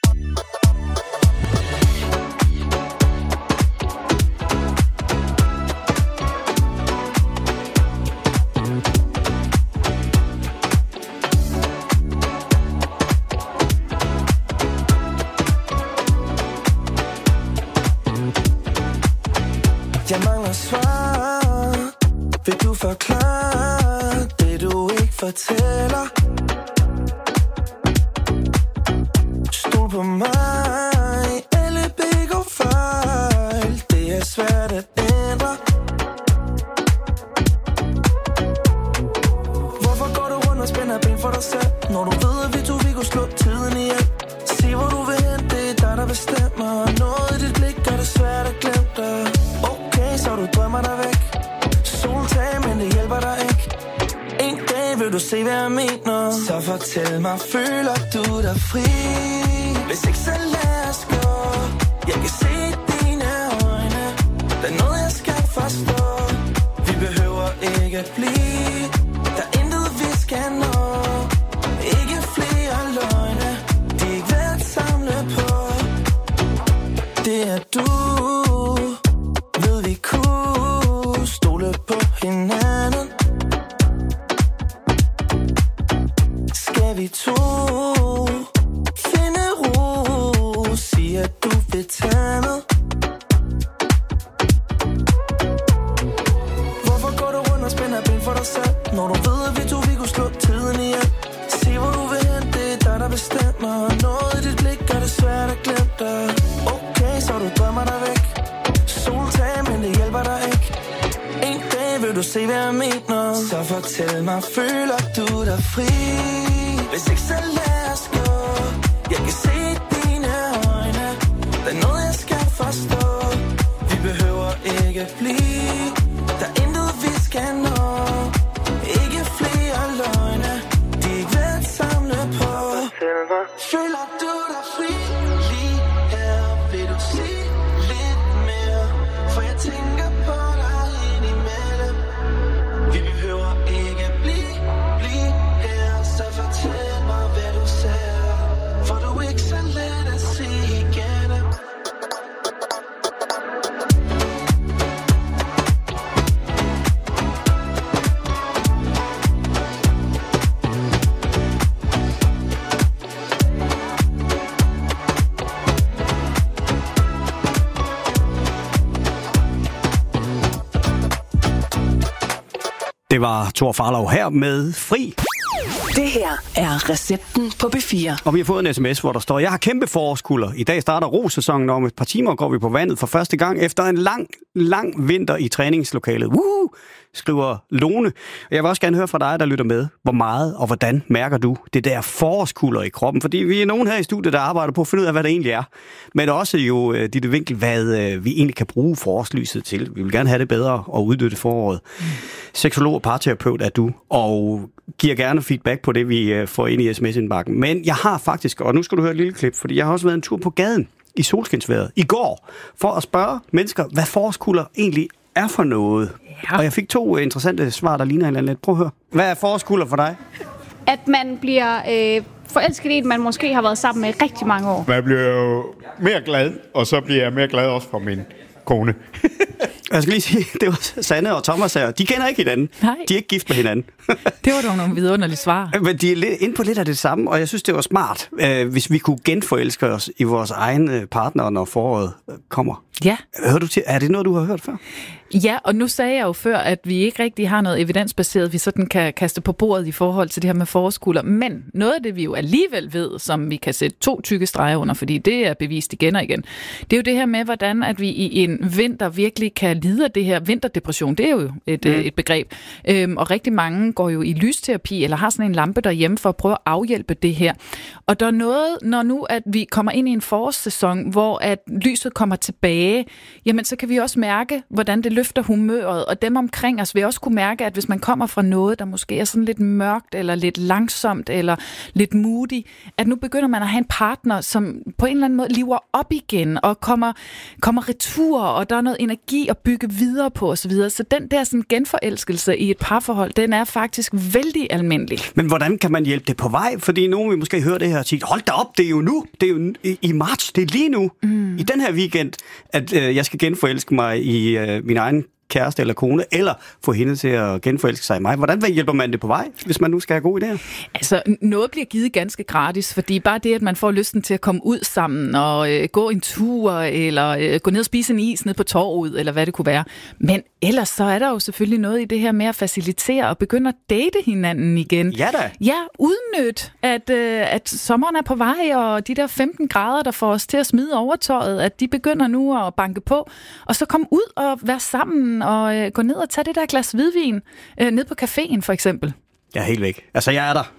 Jeg mangler svar. Vil du forklare det, du ikke fortæller? Stol på mig, alle begår fejl. Det er svært at ændre. Hvorfor går du rundt og spænder ben for dig selv, når du ved, at vi kunne slå tiden ihjel? Sig, hvor du vil hen, det er dig, der bestemmer. Noget i dit blik gør det svært at glemme dig. Så du drømmer dig væk. Soltag, men det hjælper dig ikke. En dag vil du se, hvad jeg mener. Så fortæl mig, føler du dig fri? Hvis ikke, så lad os gå. Jeg kan se dine øjne. Der er noget, jeg skal forstå. Vi behøver ikke at blive. Der er intet, vi skal nå. Ikke flere løgne. De er ikke værd at samle på. Det er du. Vi kunne stole på hinanden. Skal vi to finde ro? Sig, at du vil tage med. Hvorfor går du rundt og spænder ben for dig selv, når du ved, at vi kunne slå tiden ihjel? Sig, hvor du vil hen, det er dig, der bestemmer. Noget i dit blik gør det svært at glemme dig. Okay, så du drømmer dig væk. Soltag, men det hjælper dig ikke. En dag vil du se, hvad jeg mener. Så fortæl mig, føler du dig fri? Hvis ikke, så lad os gå. Jeg kan se dine øjne. Der er noget, jeg skal forstå. Vi behøver ikke at blive. Der er intet, vi skal nå. Ikke flere løgne. De er ikke værd at samle på. Føler du dig fri? Lige her vil du sige lidt mere. For jeg tænker på dig indimellem. Vi behøver ikke blive her. Så fortæl mig, hvad du ser. For du er ikke så let at se igennem. Det var Thor Farlov her med Fri. Det her er Recepten på B4. Og vi har fået en sms, hvor der står: jeg har kæmpe forårskulder. I dag starter rosæsonen, og om et par timer går vi på vandet for første gang efter en lang vinter i træningslokalet. Woohoo! Skriver Lone. Jeg vil også gerne høre fra dig, der lytter med. Hvor meget og hvordan mærker du det der forårskulder i kroppen? Fordi vi er nogen her i studiet, der arbejder på at finde ud af, hvad det egentlig er. Men også jo, Ditte Winkel, hvad vi egentlig kan bruge forårslyset til. Vi vil gerne have det bedre og udnytte foråret. Seksolog og parterapeut er du, og giver gerne feedback på det, vi får ind i sms-indbakken. Men jeg har faktisk, og nu skal du høre et lille klip, fordi jeg har også været en tur på gaden i solskinsvejret i går, for at spørge mennesker, hvad forårskulder egentlig er for noget. Ja. Og jeg fik 2 interessante svar, der ligner hinanden lidt. Prøv at høre. Hvad er forårskulder for dig? At man bliver forelsket i en, man måske har været sammen med rigtig mange år. Man bliver jo mere glad, og så bliver jeg mere glad også for min kone. Jeg skal lige sige, det var Sanne og Thomas her. De kender ikke hinanden. Nej. De er ikke gift med hinanden. Det var dog nogle vidunderlige svar. Men de er inde på lidt af det samme, og jeg synes, det var smart, hvis vi kunne genforelske os i vores egen partner, når foråret kommer. Ja. Er det noget, du har hørt før? Ja, og nu sagde jeg jo før, at vi ikke rigtig har noget evidensbaseret, vi sådan kan kaste på bordet i forhold til det her med forårskulder. Men noget af det, vi jo alligevel ved, som vi kan sætte 2 tykke streger under, fordi det er bevist igen og igen, det er jo det her med, hvordan at vi i en vinter virkelig kan lide af det her vinterdepression. Det er jo et begreb. Og rigtig mange går jo i lysterapi, eller har sådan en lampe derhjemme for at prøve at afhjælpe det her. Og der er noget, når nu at vi kommer ind i en forårssæson, hvor at lyset kommer tilbage, jamen så kan vi også mærke, hvordan det løfter humøret, og dem omkring os vil også kunne mærke, at hvis man kommer fra noget, der måske er sådan lidt mørkt, eller lidt langsomt, eller lidt moody, at nu begynder man at have en partner, som på en eller anden måde liver op igen, og kommer retur, og der er noget energi at bygge videre på, osv. Så den der sådan genforelskelse i et parforhold, den er faktisk vældig almindelig. Men hvordan kan man hjælpe det på vej? Fordi nogen vil måske høre det her og sige, hold da op, det er jo nu, det er jo i marts, det er lige nu, i den her weekend, at jeg skal genforelske mig i min egen kæreste eller kone, eller få hende til at genforelske sig i mig. Hvordan hjælper man det på vej, hvis man nu skal have gode idéer? Altså, noget bliver givet ganske gratis, fordi bare det, at man får lysten til at komme ud sammen og gå en tur, eller gå ned og spise en is ned på torvet, eller hvad det kunne være. Men ellers så er der jo selvfølgelig noget i det her med at facilitere og begynde at date hinanden igen. Ja da. Ja, udnyt, at sommeren er på vej, og de der 15 grader, der får os til at smide overtøjet, at de begynder nu at banke på, og så komme ud og være sammen og gå ned og tage det der glas hvidvin ned på caféen for eksempel. Jeg er helt væk. Altså, jeg er der.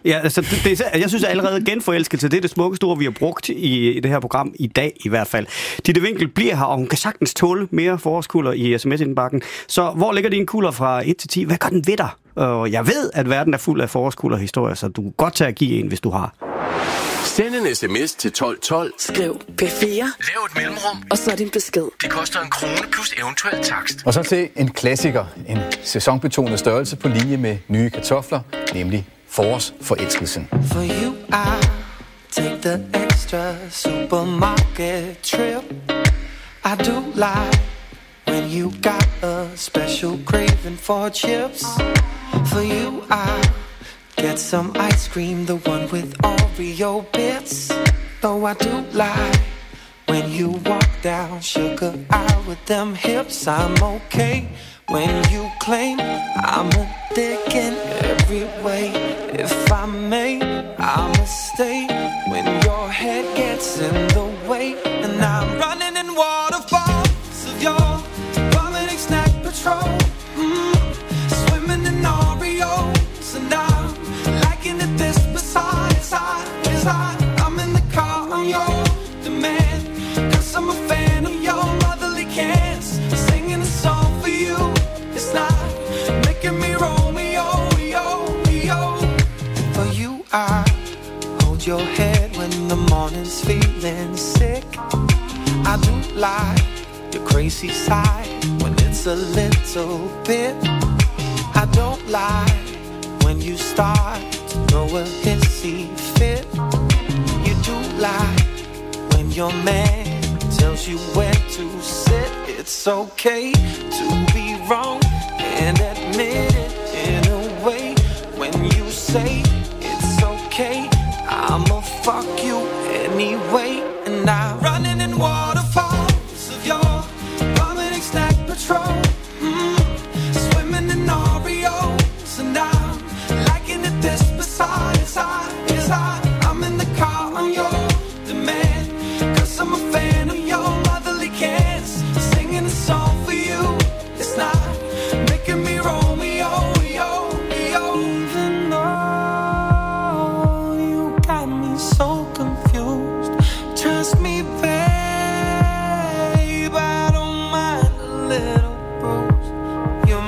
Jeg synes allerede, genforelskelse, det er det smukkeste ord, vi har brugt i det her program i dag i hvert fald. Ditte Winkel bliver her, og hun kan sagtens tåle mere forårskulder i sms-indbakken. Så hvor ligger dine kulder fra 1 til 10? Hvad gør den ved dig? Og jeg ved, at verden er fuld af forårskulderhistorier, så du kan godt tage at give en, hvis du har. Send en sms til 1212. Skriv P4. Lav et mellemrum. Og så din besked. Det koster 1 krone plus eventuel takst. Og så til en klassiker. En sæsonbetonet størrelse på linje med nye kartofler, nemlig forårsforelskelsen. For you, I take the extra supermarket trip. I do like when you got a special craving for chips. For you, I get some ice cream, the one with Oreo bits. Though I do like when you walk down sugar aisle with them hips. I'm okay when you claim I'm a dick in every way. If I may, I'ma stay when your head gets in the way. And I'm running in waterfalls of your vomiting snack patrol. Swimming in Oreos, and I'm liking it this besides I'm in the car on your demand. Cause I'm a fan of your motherly cans. Singing a song for you, it's not making me Romeo, yo. For you I hold your head when the morning's feeling sick. I do like your crazy side when it's a little bit. I don't like when you start to throw a hissy fit. You do like when your man tells you where to sit. It's okay to be wrong and admit it in a way. When you say it's okay, I'ma fuck you anyway. And I'm running in waterfalls of your vomiting snack patrol. Swimming in Oreos, and I'm liking it this besides I'm in the car on your demand. Cause I'm a fan of your motherly cans. Singing a song for you, it's not making me Romeo, yo. Even though you got me so confused, trust me, babe, I don't mind a little bruise. Your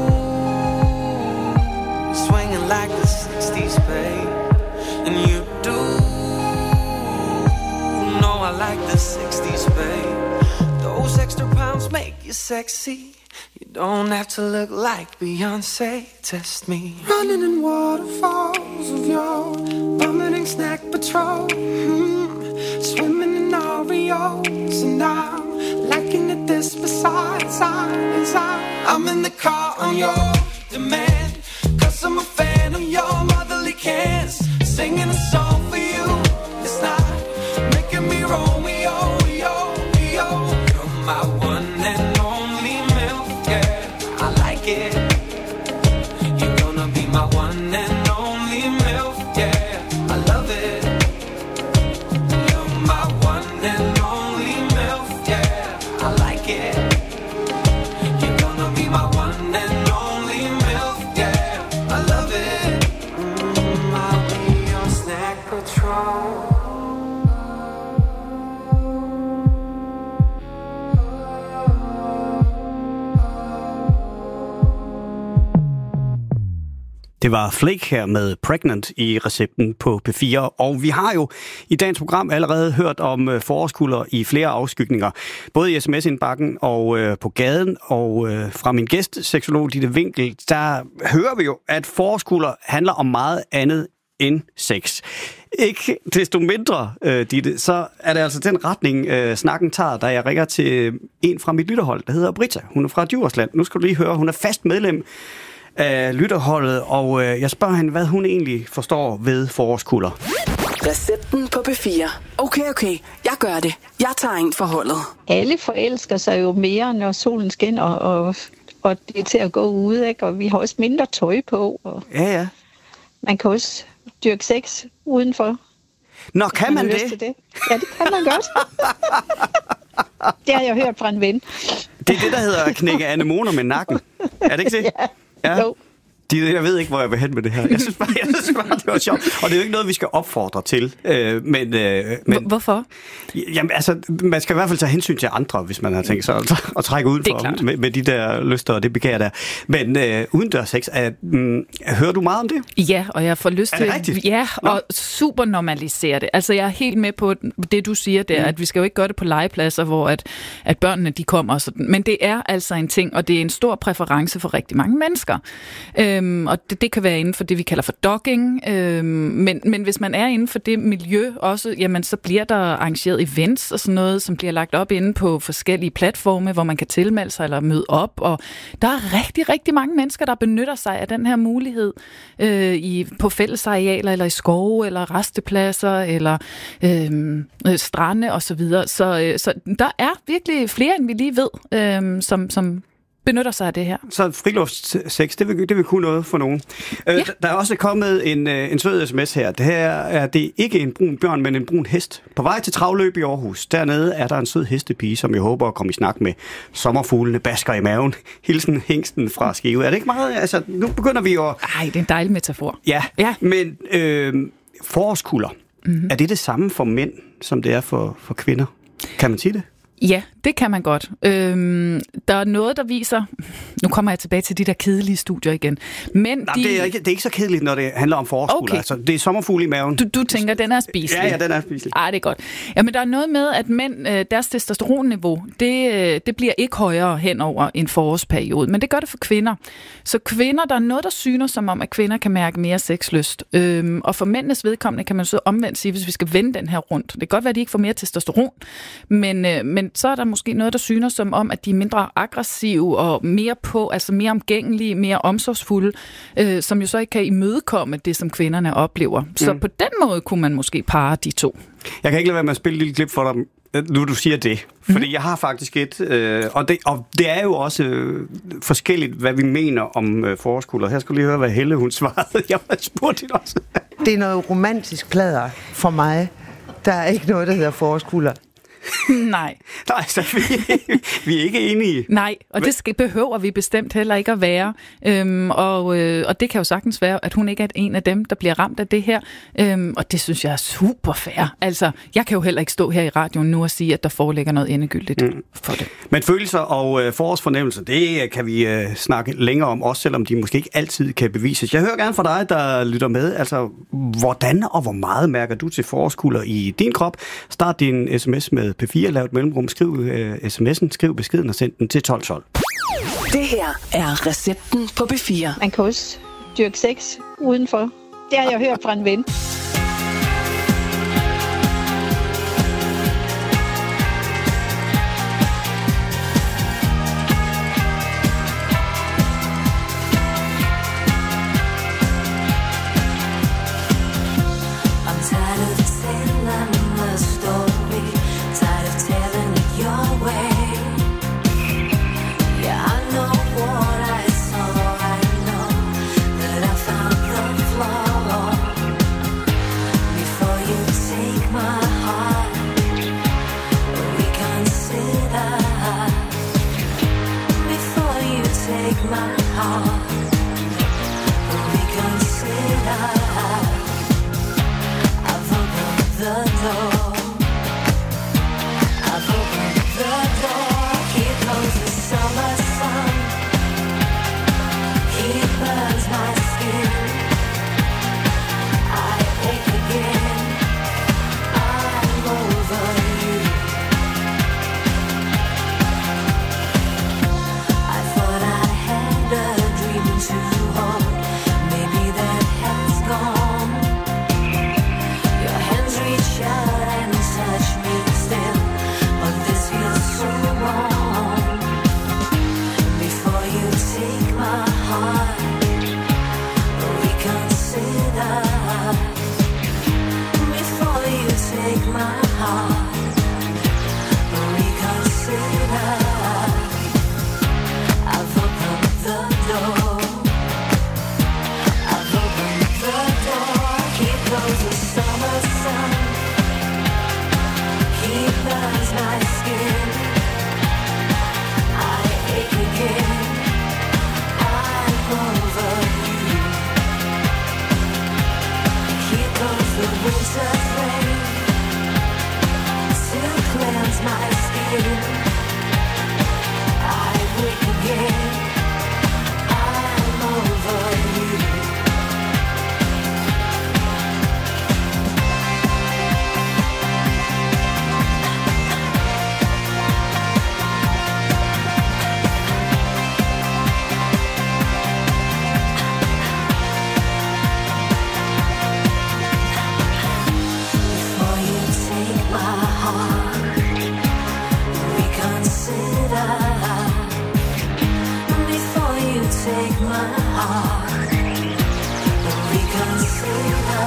move, swinging like the 60s, babe. And you do know I like the 60s, babe. Those extra pounds make you sexy. You don't have to look like Beyonce. Test me. Running in waterfalls of your vomiting snack patrol. Swimming in Oreos, and I'm liking it this besides I'm in the car on your demand. Cause I'm a fan of your motherly cans. Singing a song for you, it's not making me Romeo, yo. You're my one. Det var Flake her med Pregnant i recepten på P4, og vi har jo i dagens program allerede hørt om forårskulder i flere afskygninger, både i sms-indbakken og på gaden, og fra min gæst, seksolog Ditte Winkel, der hører vi jo, at forårskulder handler om meget andet end sex. Ikke desto mindre, Ditte, så er det altså den retning, snakken tager, da jeg ringer til en fra mit lytterhold, der hedder Britta. Hun er fra Djursland. Nu skal du lige høre, hun er fast medlem af lytterholdet, og jeg spørger hende, hvad hun egentlig forstår ved forårskulder. Recepten på P4. Okay, jeg gør det. Jeg tager ind for holdet. Alle forelsker sig jo mere, når solen skinner, og det er til at gå ud, ikke? Og vi har også mindre tøj på. Og ja. Man kan også dyrke sex udenfor. Nå, kan man det? Det? Ja, det kan man godt. Det har jeg hørt fra en ven. Det er det, der hedder at knække anemoner med nakken. Er det ikke det? Ja. Jo. Jeg ved ikke, hvor jeg vil hen med det her. Jeg synes bare det var sjovt. Og det er jo ikke noget, vi skal opfordre til. Men hvorfor? Jamen, altså, man skal i hvert fald tage hensyn til andre, hvis man har tænkt sig at trække ud for med de der lyster og det begær der. Men udendørs sex, hører du meget om det? Ja, og jeg får lyst til... rigtigt? Ja, og super normalisere det. Altså, jeg er helt med på det, du siger der, at vi skal jo ikke gøre det på legepladser, hvor at børnene, de kommer og sådan. Men det er altså en ting, og det er en stor præference for rigtig mange mennesker. Og det kan være inden for det, vi kalder for dogging. Men hvis man er inden for det miljø også, jamen, så bliver der arrangeret events og sådan noget, som bliver lagt op inde på forskellige platforme, hvor man kan tilmelde sig eller møde op. Og der er rigtig, rigtig mange mennesker, der benytter sig af den her mulighed på fællesarealer, eller i skove, eller rastepladser, eller strande osv. Så der er virkelig flere, end vi lige ved, som benytter sig af det her. Så friluftssex, det vil kunne noget for nogen. Ja. Der er også kommet en sød sms her. Det her er det ikke en brun bjørn, men en brun hest. På vej til travløb i Aarhus. Dernede er der en sød hestepige, som jeg håber at komme i snak med. Sommerfuglene basker i maven. Hilsen hængsten fra Skive. Er det ikke meget? Altså, nu begynder vi jo... Ej, det er en dejlig metafor. Ja. Men forårskulder. Er det samme for mænd, som det er for kvinder? Kan man sige det? Ja, det kan man godt. Der er noget, der viser... Nu kommer jeg tilbage til de der kedelige studier igen. Men det er ikke så kedeligt, når det handler om forårskulder. Okay. Altså, det er sommerfugle i maven. Du tænker, den er spiselig? Ja, den er spiselig. Ej, det er godt. Jamen, der er noget med, at mænd, deres testosteronniveau, det bliver ikke højere hen over en forårsperiode, men det gør det for kvinder. Så kvinder, der er noget, der synes som om, at kvinder kan mærke mere sexlyst. Og for mændenes vedkommende kan man så omvendt sige, hvis vi skal vende den her rundt. Det kan godt være, at de ikke får mere testosteron, men så er der måske noget, der synes som om, at de er mindre aggressive og mere altså mere omgængelige, mere omsorgsfulde, som jo så ikke kan imødekomme det, som kvinderne oplever. Så på den måde kunne man måske parre de to. Jeg kan ikke lade være med at spille et lille klip for dig, nu du siger det. Fordi jeg har faktisk et, og det er jo også forskelligt, hvad vi mener om forårskulder. Her skal lige høre, hvad Helle hun svarede. Jeg har spurgt det også. Det er noget romantisk plader for mig. Der er ikke noget, der hedder forårskulder. Nej, så vi er ikke enige. Nej, og det behøver vi bestemt heller ikke at være. Og det kan jo sagtens være, at hun ikke er en af dem, der bliver ramt af det her. Og det synes jeg er super fair. Altså, jeg kan jo heller ikke stå her i radioen nu og sige, at der foreligger noget endegyldigt for det. Men følelser og forårsfornemmelser, det kan vi snakke længere om, også selvom de måske ikke altid kan bevises. Jeg hører gerne fra dig, der lytter med. Altså, hvordan og hvor meget mærker du til forårskulder i din krop? Start din sms med P4, lav et mellemrum, skriv sms'en, skriv beskeden og send den til 1212. Det her er recepten på P4. Man kan også dyrke sex udenfor. Det har jeg hørt fra en ven. He burns my skin. take my heart, reconsider.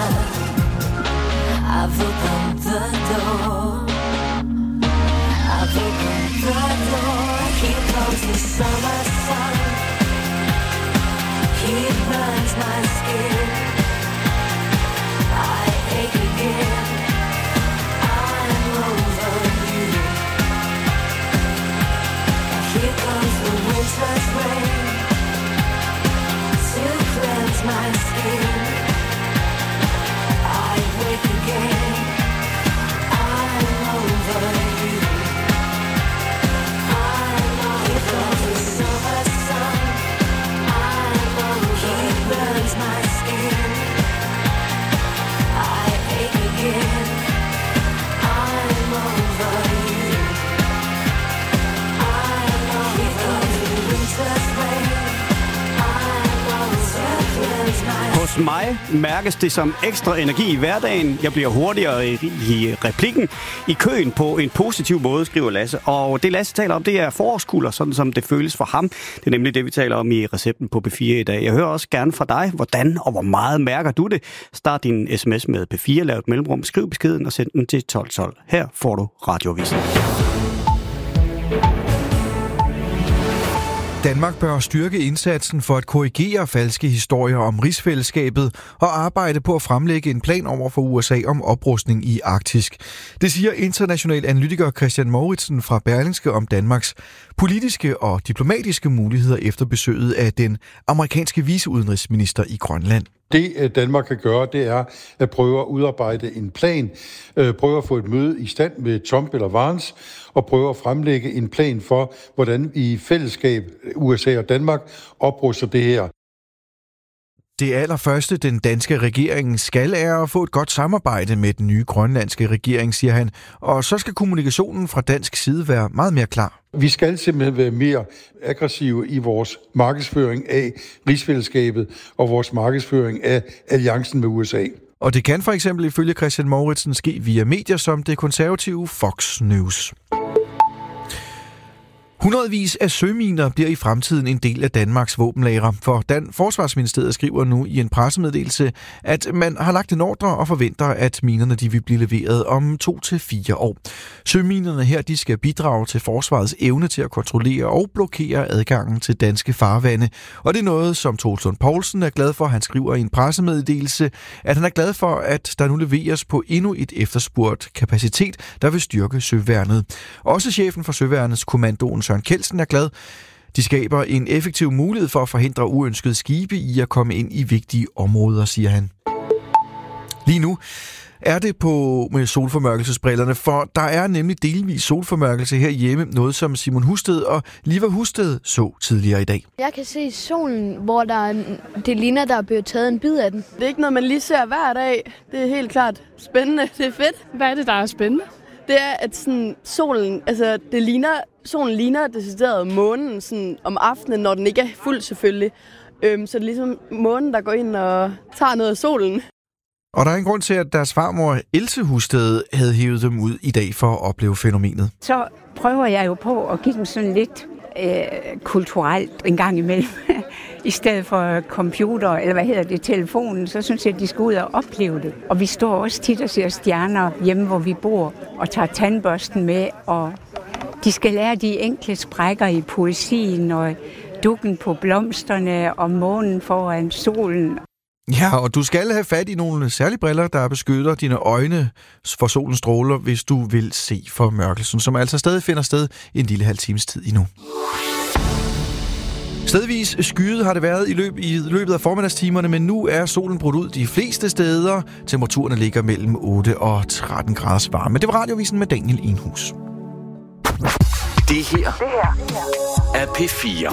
I've opened the door. I've opened the door. Here comes the summer sun. He burns my skin. I ache again. I'm over you. Here comes the winter's rain to cleanse my skin. I wake again. I'm over you. Here comes the summer sun. I'm over you. He burns my skin. I ache again. I'm over you. Here comes the winter's rain. I'm over you. Hos mig mærkes det som ekstra energi i hverdagen. Jeg bliver hurtigere i replikken. I køen på en positiv måde, skriver Lasse. Og det Lasse taler om, det er forårskulder, sådan som det føles for ham. Det er nemlig det, vi taler om i recepten på P4 i dag. Jeg hører også gerne fra dig, hvordan og hvor meget mærker du det? Start din sms med P4, lav et mellemrum, skriv beskeden og send den til 1212. Her får du Radioavisen. Danmark bør styrke indsatsen for at korrigere falske historier om rigsfællesskabet og arbejde på at fremlægge en plan over for USA om oprustning i Arktis. Det siger international analytiker Christian Mouritsen fra Berlingske om Danmarks politiske og diplomatiske muligheder efter besøget af den amerikanske viceudenrigsminister i Grønland. Det Danmark kan gøre, det er at prøve at udarbejde en plan, prøve at få et møde i stand med Trump eller Vance, og prøve at fremlægge en plan for, hvordan vi i fællesskab, USA og Danmark, opruster det her. Det allerførste, den danske regering skal, er at få et godt samarbejde med den nye grønlandske regering, siger han. Og så skal kommunikationen fra dansk side være meget mere klar. Vi skal simpelthen være mere aggressive i vores markedsføring af rigsfællesskabet og vores markedsføring af alliancen med USA. Og det kan for eksempel ifølge Christian Mouritsen ske via medier som det konservative Fox News. Hundredvis af søminer bliver i fremtiden en del af Danmarks våbenlagre, for Forsvarsministeriet skriver nu i en pressemeddelelse, at man har lagt en ordre og forventer, at minerne de vil blive leveret om 2 til 4 år. Søminerne her de skal bidrage til forsvarets evne til at kontrollere og blokere adgangen til danske farvande. Og det er noget, som Troels Lund Poulsen er glad for. Han skriver i en pressemeddelelse, at han er glad for, at der nu leveres på endnu et efterspurgt kapacitet, der vil styrke søværnet. Også chefen for Søværnets kommandoen Søren Kjeldsen er glad. De skaber en effektiv mulighed for at forhindre uønskede skibe i at komme ind i vigtige områder, siger han. Lige nu er det på med solformørkelsesbrillerne, for der er nemlig delvis solformørkelse herhjemme, noget som Simon Husted og Liva Husted så tidligere i dag. Jeg kan se solen, hvor det ligner, der er blevet taget en bid af den. Det er ikke noget, man lige ser hver dag. Det er helt klart spændende. Det er fedt. Hvad er det, der er spændende? Det er, at sådan, solen ligner decideret månen sådan, om aftenen, når den ikke er fuld selvfølgelig. Så det er ligesom månen, der går ind og tager noget af solen. Og der er en grund til, at deres farmor Else Husted havde hævet dem ud i dag for at opleve fænomenet. Så prøver jeg jo på at give dem sådan lidt kulturelt en gang imellem. I stedet for computer, eller telefonen, så synes jeg, at de skal ud og opleve det. Og vi står også tit og ser stjerner hjemme, hvor vi bor, og tager tandbørsten med, og de skal lære de enkle sprækker i poesien, og dukken på blomsterne, og månen foran solen. Ja, og du skal have fat i nogle særlige briller, der beskytter dine øjne for solens stråler, hvis du vil se formørkelsen, som altså stadig finder sted en lille halv times tid endnu. Stedvis skyet har det været i løbet af formiddagstimerne, men nu er solen brudt ud de fleste steder. Temperaturerne ligger mellem 8 og 13 graders varme. Det var Radioavisen med Daniel Enhus. Det her er P4.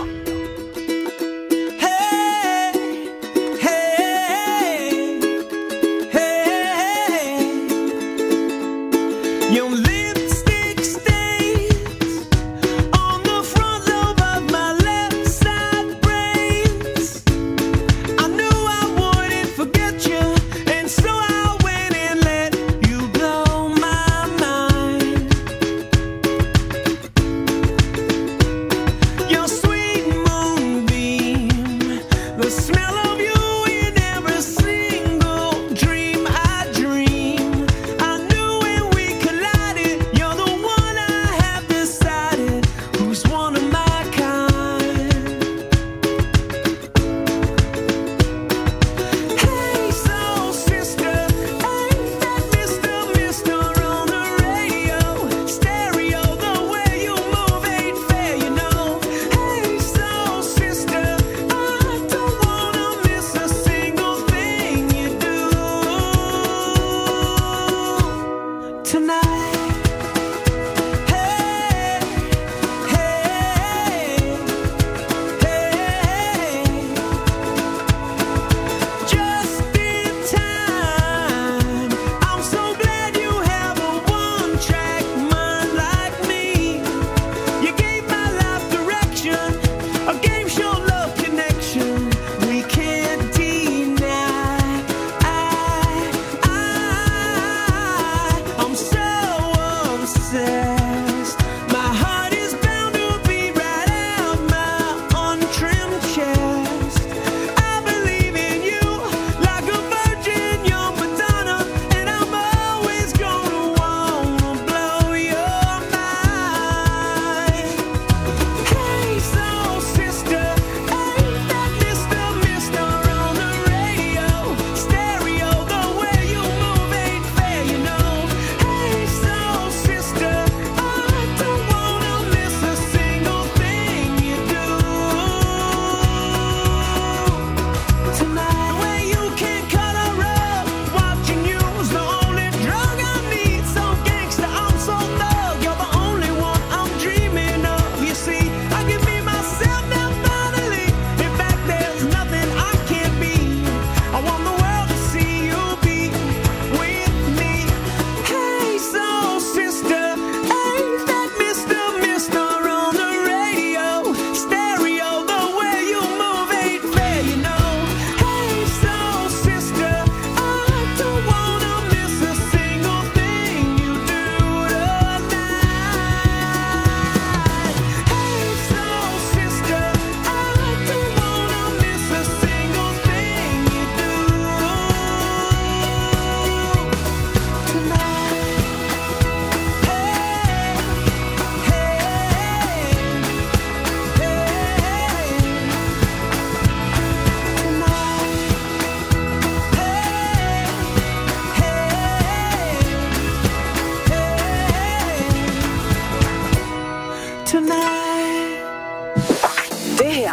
Your sweet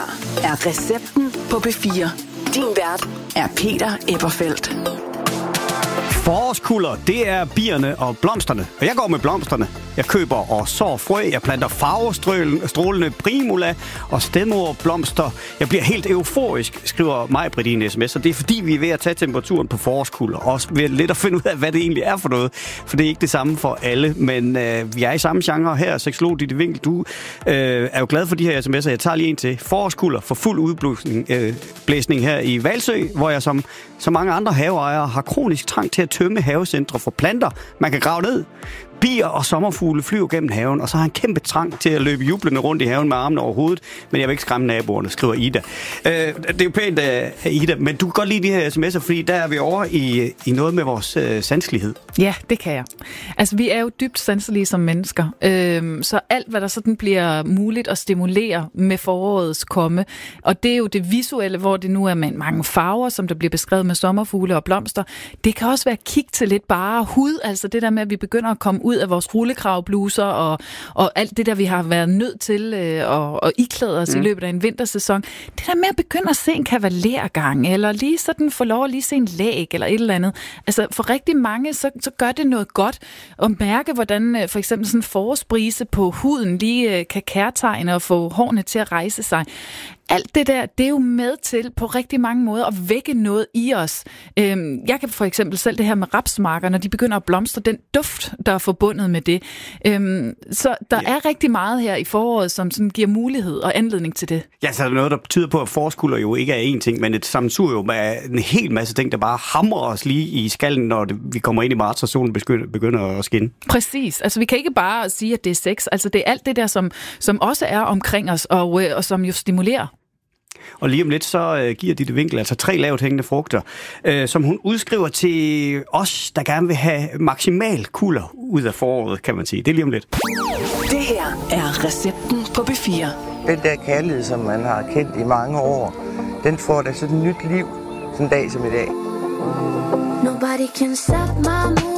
her er Recepten på P4. Din vært er Peter Eberfeldt. Forårskulder, det er bierne og blomsterne. Og jeg går med blomsterne. Jeg køber og sår frø. Jeg planter farvestrålende primula og stedmorblomster. Jeg bliver helt euforisk, skriver Maj-Britt i en sms. Og det er fordi, vi er ved at tage temperaturen på forårskulder. Og også ved lidt at finde ud af, hvad det egentlig er for noget. For det er ikke det samme for alle. Men vi er i samme genre her. Seksolog Ditte Winkel, du er jo glad for de her sms'er. Jeg tager lige en til. Forårskulder for fuld udblæsning her i Hvalsø, hvor jeg som så mange andre haveejere har kronisk trang til at tømme havecentre for planter, man kan grave ned. Bier og sommerfugle flyver gennem haven, og så har han kæmpe trang til at løbe jublende rundt i haven med armene over hovedet, men jeg vil ikke skræmme naboerne, skriver Ida. Det er jo pænt, Ida, men du kan godt lide de her sms'er, fordi der er vi over i noget med vores sanselighed. Ja, det kan jeg. Altså, vi er jo dybt sanselige som mennesker, så alt, hvad der sådan bliver muligt at stimulere med forårets komme, og det er jo det visuelle, hvor det nu er med mange farver, som der bliver beskrevet med sommerfugle og blomster. Det kan også være kig til lidt bare hud, altså det der med, at vi begynder at komme ud af vores rullekravbluser og alt det der, vi har været nødt til at iklæde os i løbet af en vintersæson. Det der med at begynde at se en kavalergang, eller lige sådan få lov at lige se en læg, eller et eller andet. Altså for rigtig mange, så gør det noget godt at mærke, hvordan for eksempel sådan en forårsbrise på huden lige kan kærtegne og få hårene til at rejse sig. Alt det der, det er jo med til på rigtig mange måder at vække noget i os. Jeg kan for eksempel selv det her med rapsmarker, når de begynder at blomstre, den duft, der er forbundet med det. Så der er rigtig meget her i foråret, som sådan giver mulighed og anledning til det. Ja, så er der noget, der tyder på, at forårskulder jo ikke er én ting, men et sammensurium af en hel masse ting, der bare hamrer os lige i skallen, når vi kommer ind i marts, og solen begynder at skinne. Præcis. Altså vi kan ikke bare sige, at det er sex. Altså det er alt det der, som også er omkring os, og som jo stimulerer. Og lige om lidt, så giver Ditte Winkel altså 3 lavt hængende frugter, som hun udskriver til os, der gerne vil have maksimal kulder ud af foråret, kan man sige. Det er lige om lidt. Det her er Recepten på P4. Den der kærlighed, som man har kendt i mange år, den får da sådan et nyt liv, sådan en dag som i dag. Nobody can stop my mood.